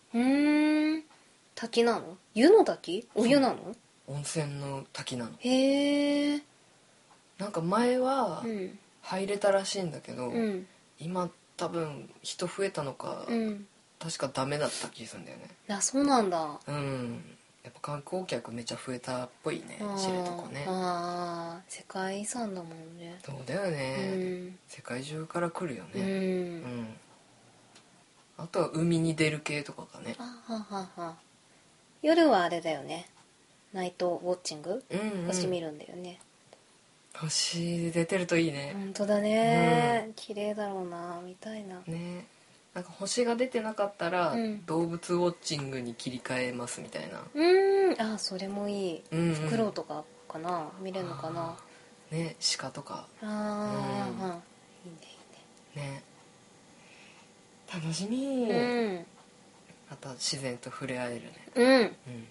滝なの？湯の滝？お湯なの？ 温泉の滝なの。 へえ。 なんか前は入れたらしいんだけど、今多分人増えたのか、確かダメだった気がするんだよね。 あ、そうなんだ。 やっぱ観光客めっちゃ増えたっぽいね、知床ね。 世界遺産だもんね。 そうだよね、世界中から来るよね。あとは海に出る系とかがね。 夜はあれだよね、ナイトウォッチング、星見るんだよね。 星出てるといいね。 本当だね、綺麗だろうな、見たいな。 ね、なんか星が出てなかったら、動物ウォッチングに切り替えますみたいな。 それもいい。フクロウとかかな、見れるのかな。 ね、鹿とか。いいねいいね。ね、楽しみ。また自然と触れ合えるね。なん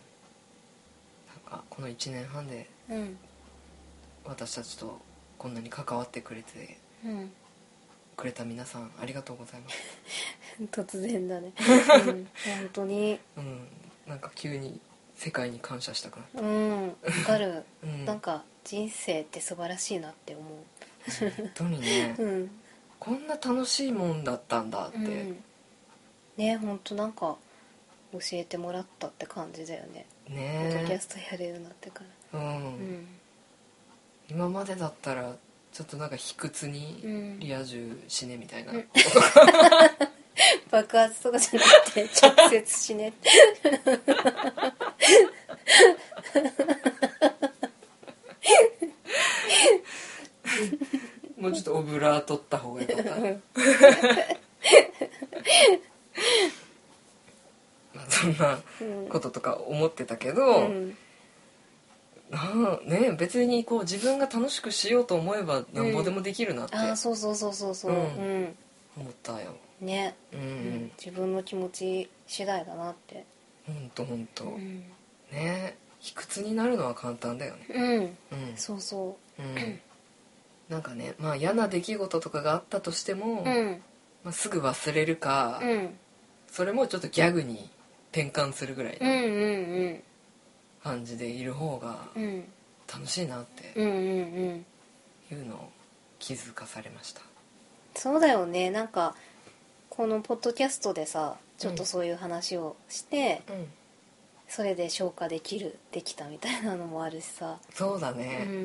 かこの1年半で、私たちとこんなに関わってくれて、くれた皆さんありがとうございます。 突然だね。本当に。 なんか急に世界に感謝したくなった。 わかる。なんか人生って素晴らしいなって思う。 本当にね、こんな楽しいもんだったんだって。 ね、本当なんか教えてもらったって感じだよね。ポッドキャストやれるようになってから。 今までだったらちょっとなんか卑屈にリア充死ねみたいな、 爆発とかじゃなくて直接死ねもうちょっとオブラー取った方がよかったまあそんなこととか思ってたけど、ね、別にこう自分が楽しくしようと思えばなんぼでもできるなって、 そう思ったよね。自分の気持ち次第だなって。 ほんと、ね、卑屈になるのは簡単だよね。 そうそう、 なんかね、まあ嫌な出来事とかがあったとしても、すぐ忘れるか、それもちょっとギャグに転換するぐらいの感じでいる方が楽しいなっていうのを気づかされました。 そうだよね。なんかこのポッドキャストでさ、 ちょっとそういう話をして、 うん、 それで消化できたみたいなのもあるしさ。 そうだね。 うん、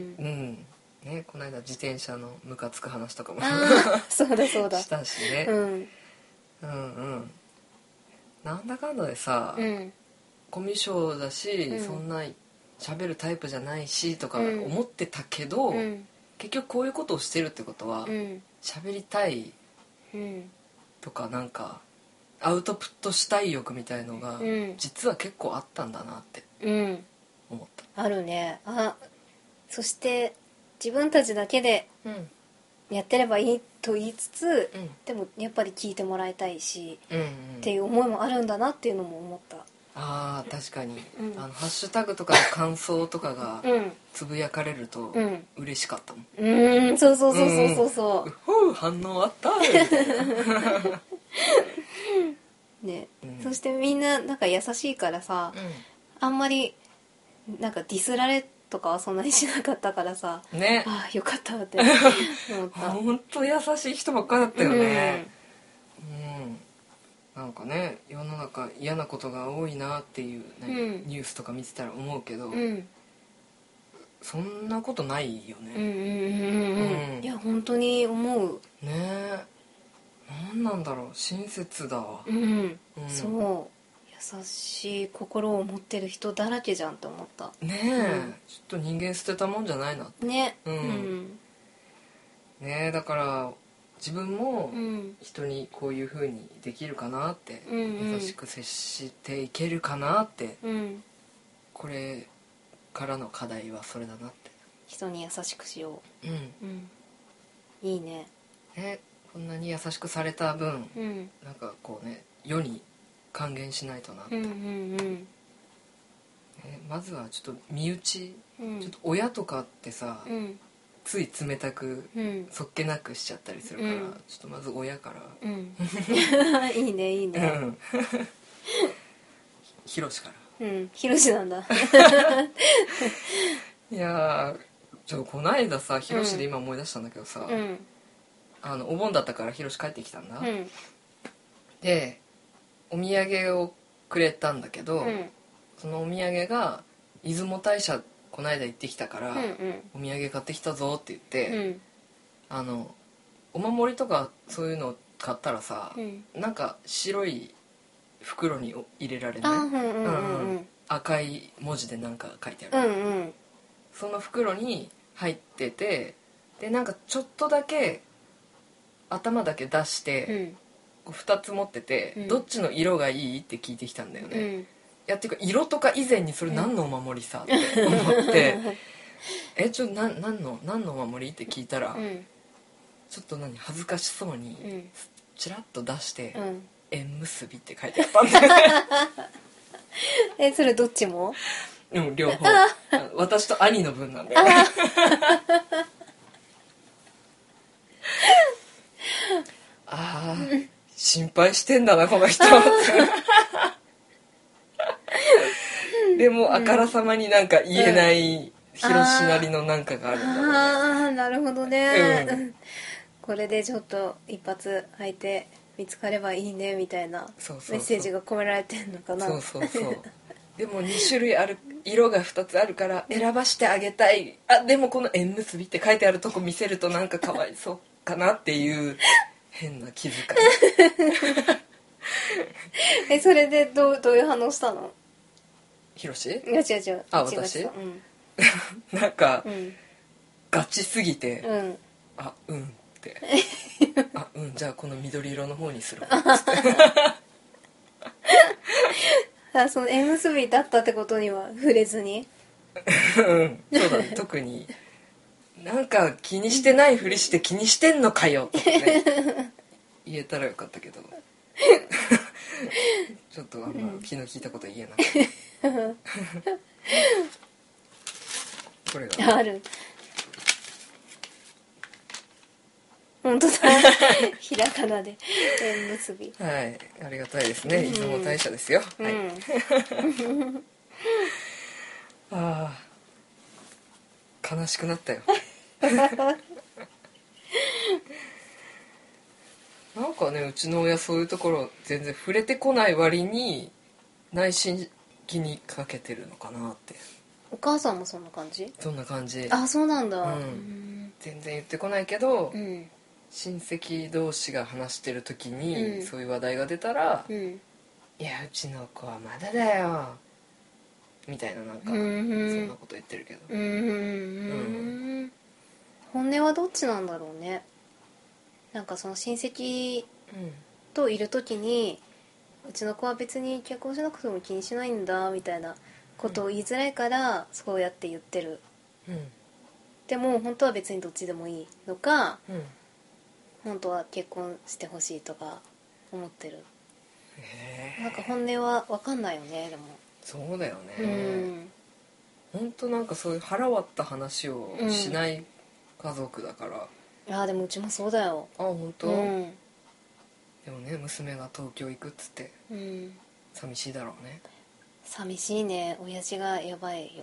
ね、この間自転車のムカつく話とかもそうだそうだしたしね、うんうんなんだかんだでさ、コミュ障だし、そんな喋るタイプじゃないしとか思ってたけど、結局こういうことをしてるってことは喋りたいとか、なんかアウトプットしたい欲みたいのが実は結構あったんだなって思った。 あるね。そして自分たちだけでやってればいいと言いつつ、でもやっぱり聞いてもらいたいし、っていう思いもあるんだなっていうのも思った。 確かに、ハッシュタグとかの感想とかがつぶやかれると嬉しかったもん。 そうそうそうそうそう。 反応あったみたいなね、そしてみんななんか優しいからさ、あんまりなんかディスられとかはそんなにしなかったからさ、 ね、 よかったって思った。 本当優しい人ばっかだったよね。なんかね、世の中嫌なことが多いなっていう、ニュースとか見てたら思うけど、そんなことないよね。 いや本当に思うねえ、何なんだろう、親切だわ。 そう優しい心を持ってる人だらけじゃんって思った。 ねえ、ちょっと人間捨てたもんじゃないなってね。 ねえ、だから自分も人にこういう風にできるかなって、優しく接していけるかなって、これからの課題はそれだなって。 人に優しくしよう。いいね。 こんなに優しくされた分、なんかこうね、世に還元しないとなって、まずはちょっと身内、ちょっと親とかってさ、つい冷たく、そっけなくしちゃったりするから、ちょっとまず親から、 いいねいいね。 ヒロシから。 ヒロシなんだいやちょっとこないださ、ヒロシで今思い出したんだけどさ、お盆だったからヒロシ帰ってきたんだ、でお土産をくれたんだけど、そのお土産が出雲大社こないだ行ってきたから、お土産買ってきたぞって言って、お守りとかそういうの買ったらさ、なんか白い袋に入れられね、赤い文字でなんか書いてある、その袋に入ってて、でなんかちょっとだけ頭だけ出して、2つ持ってて、どっちの色がいいって聞いてきたんだよね、いやっていうか色とか以前にそれ何のお守りさって思って何のお守りって聞いたら、ちょっと恥ずかしそうにチラッと出して、縁結びって書いてあったんだよそれどっちも？ 両方私と兄の分なんだよね心配してんだなこの人でもあからさまになんか言えないヒロシなりのなんかがあるんだろうね。 なるほどね、これでちょっと一発相手見つかればいいねみたいなメッセージが込められてんのかな。 そうでも2種類ある、色が2つあるから選ばしてあげたい、でもこの縁結びって書いてあるとこ見せるとなんかかわいそうかなっていう変な気遣いそれでどういう反応したの？ ヒロシ？ いや違う私？なんか、ガチすぎて、ってじゃあこの緑色の方にするその縁結びだったってことには触れずにそうだね、特になんか気にしてないふりして気にしてんのかよって、ね、言えたらよかったけどちょっと気の利いたこと言えなかったこれがある、本当だひらがなで縁結び、 はい、ありがたいですね、出雲大社ですよ、はい悲しくなったよなんかね、うちの親そういうところ全然触れてこない割に内心気にかけてるのかなって。 お母さんもそんな感じ？ そんな感じ。 あ、そうなんだ。 全然言ってこないけど、 親戚同士が話してる時に、そういう話題が出たら、 いやうちの子はまだだよみたいな、なんかそんなこと言ってるけど、 本音はどっちなんだろうね。なんかその親戚といる時に、うちの子は別に結婚しなくても気にしないんだみたいなことを言いづらいからそうやって言ってる、でも本当は別にどっちでもいいのか、本当は結婚してほしいとか思ってる。なんか本音は分かんないよね。でもそうだよね。本当なんかそういう腹割った話をしない家族だから。 でもうちもそうだよ。 本当、でもね、娘が東京行くっつって、寂しいだろうね。 寂しいね。親父がやばいよ。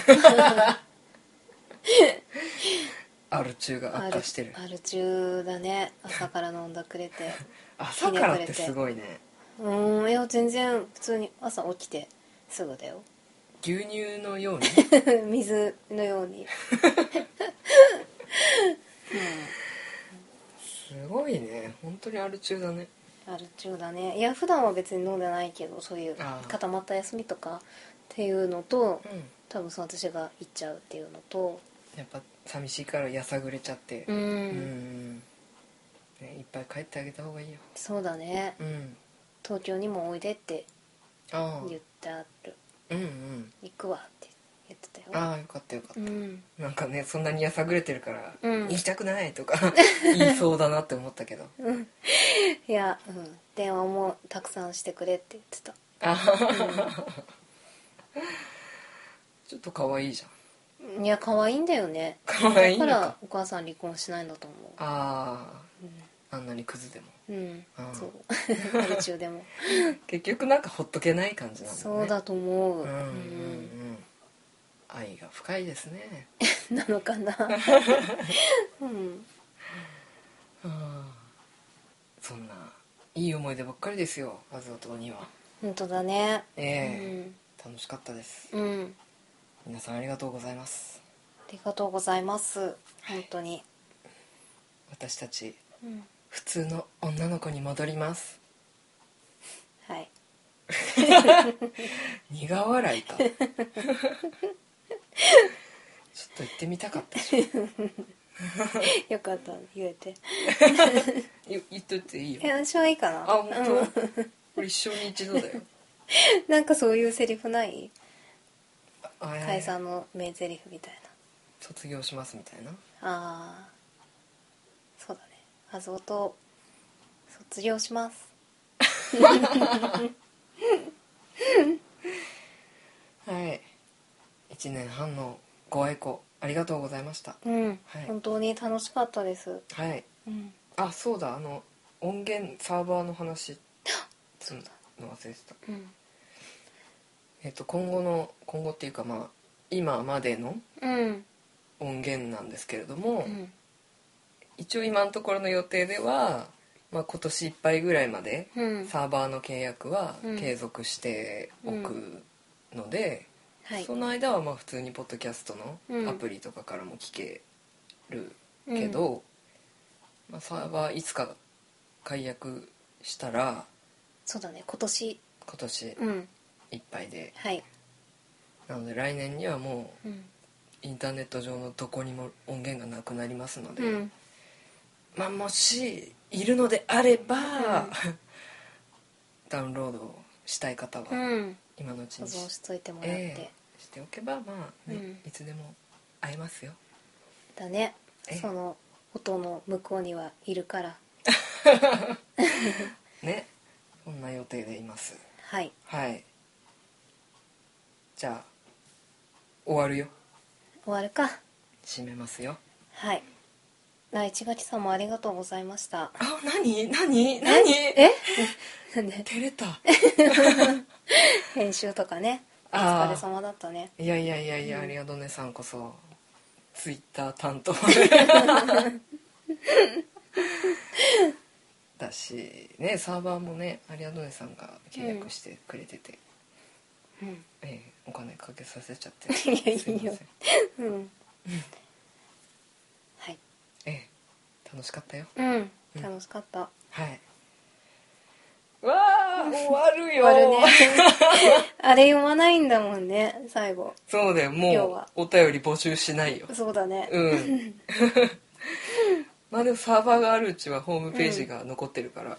アル中が悪化してる。 アル中だね。朝から飲んだくれて朝からってすごいね。 いや全然普通に朝起きてすぐだよ。 牛乳のように水のようにすごいね。本当にアル中だね。 アル中だね。いや普段は別に飲んでないけど、そういう固まった休みとかっていうのと、多分私が行っちゃうっていうのと、 やっぱ寂しいからやさぐれちゃって、ね、いっぱい帰ってあげた方がいいよ。 そうだね、東京にもおいでって言ってある。行くわって言ってたよ。 よかったよかった、なんかね、そんなにやさぐれてるから、行きたくないとか言いそうだなって思ったけど、 いや、電話もたくさんしてくれって言ってた。 ちょっと可愛いじゃん。いや可愛いんだよね。 可愛いのか。 だからお母さん離婚しないんだと思う。 あんなにクズでも。 そうアル中でも結局なんかほっとけない感じなんだね。 そうだと思う。 愛が深いですね。 なのかな。 そんないい思い出ばっかりですよ、あずおとには。 本当だね。 楽しかったです。 皆さんありがとうございます。 ありがとうございます。本当に私たち、普通の女の子に戻ります。 はい。 苦笑いか。ちょっと言ってみたかったでしょ。よかった言えて。 言っといていいよ。 私はいいかな。 本当？これ一生に一度だよ。 なんかそういうセリフない？解散の名台詞みたいな。 卒業しますみたいな。 そうだね。あずおと卒業します。 はい。1年半のご愛顧ありがとうございました。 本当に楽しかったです。 はい。そうだ、音源サーバーの話するの忘れてた。今後っていうか、今までの音源なんですけれども、一応今のところの予定では、今年いっぱいぐらいまでサーバーの契約は継続しておくので、その間は普通にポッドキャストのアプリとかからも聞けるけど、サーバーいつか解約したら、 そうだね、今年いっぱいで、なので来年にはもうインターネット上のどこにも音源がなくなりますので、もしいるのであれば、ダウンロードしたい方は今のうちに保存しといてもらって、 しておけばいつでも会えますよ。 だね。その音の向こうにはいるからね、そんな予定でいます。 はい、 じゃあ終わるよ。 終わるか。 締めますよ。 はい。市垣さんもありがとうございました。 何なんで照れた。 編集とかね、お疲れ様だったね。 いや、ありがとうねさんこそツイッター担当。 だしね、サーバーもねアリアドネさんが契約してくれてて、お金かけさせちゃっていやいいよ、 すいません。 はい、 楽しかったよ。 楽しかった。 はい。わあ終わるよ。 終わるねあれ読まないんだもんね最後。 そうだよ、もうお便り募集しないよ。 そうだね。 まあでもサーバーがあるうちはホームページが残ってるから、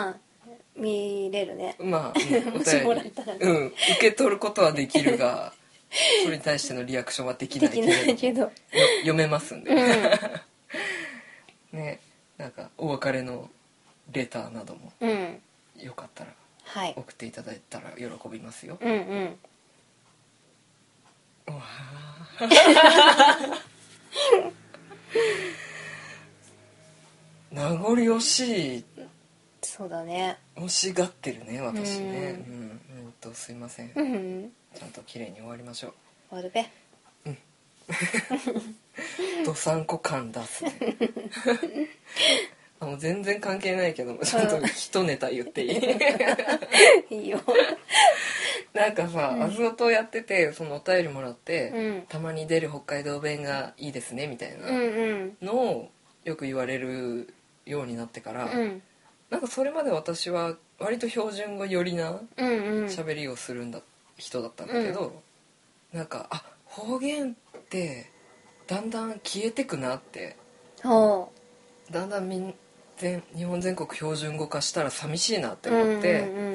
見れるね。 まあ、お便り、受け取ることはできるがそれに対してのリアクションはできないけど読めますんで、ね、なんかお別れのレターなども、よかったら送っていただいたら喜びますよ。うわ名残惜しい。 そうだね。 惜しがってるね私ね。すいません。ちゃんと綺麗に終わりましょう。 終わるべ。 どさんこ感出す、ね。もう全然関係ないけどちょっと一ネタ言っていい？ いいよ。 なんかさ、アズオトやっててそのお便りもらって、たまに出る北海道弁がいいですねみたいなのをよく言われるようになってから、なんかそれまで私は割と標準語寄りな喋りをする人だったんだけど、なんか方言ってだんだん消えてくなって、だんだん日本全国標準語化したら寂しいなって思って、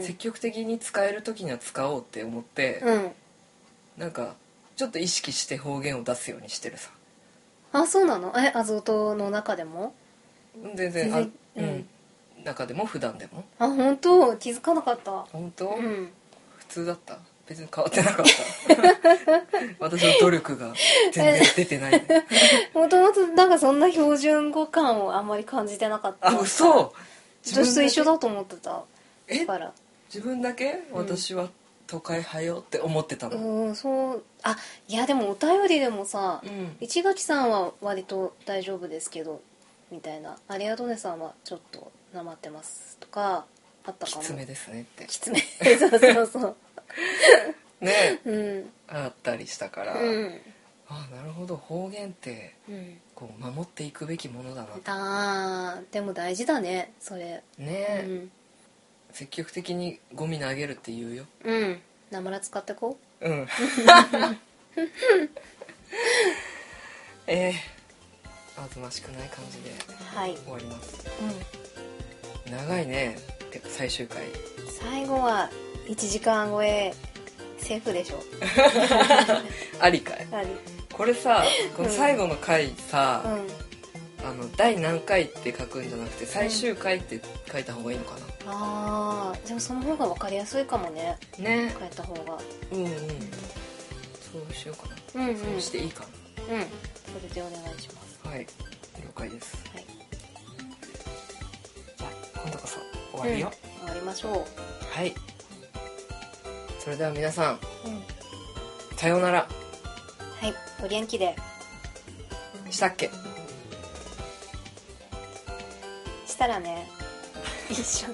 積極的に使える時には使おうって思って、なんかちょっと意識して方言を出すようにしてるさ。 そうなの？アズオトの中でも？ 全然中でも普段でも。 本当？気づかなかった。 本当？普通だった。別に変わってなかった私の努力が全然出てない、ね、 もともとなんかそんな標準語感をあんまり感じてなかった。 嘘。 私と一緒だと思ってたから。 自分だけ、私は都会派よって思ってたの。 そういやでもお便りでもさ、市垣さんは割と大丈夫ですけどみたいな、アリアドネさんはちょっとなまってますとかあったかも。 きつめですねって。 きつめそうねあったりしたから、なるほど、方言ってこう守っていくべきものだなと。 でも大事だねそれね。積極的にゴミ投げるって言うよ。 なまら使ってこう。 あずましくない感じで終わります。長いね。てか最終回最後は1時間超えセーフでしょありかい。これさ、この最後の回さ、第何回って書くんじゃなくて最終回って書いた方がいいのかな。 でもその方が分かりやすいかもね。書いた方がそうしようかな。そうしていいかな。 それでお願いします。 はい、了解です。じゃあ今度こそ終わりよ。 終わりましょう。 はい、それでは皆さん、さようなら。 はい、お元気でしたっけ？ したらね一緒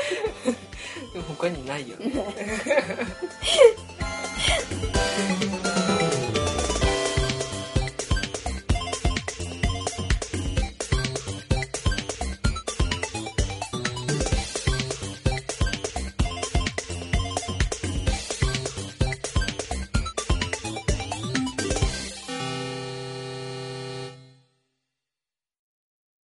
で他にないよね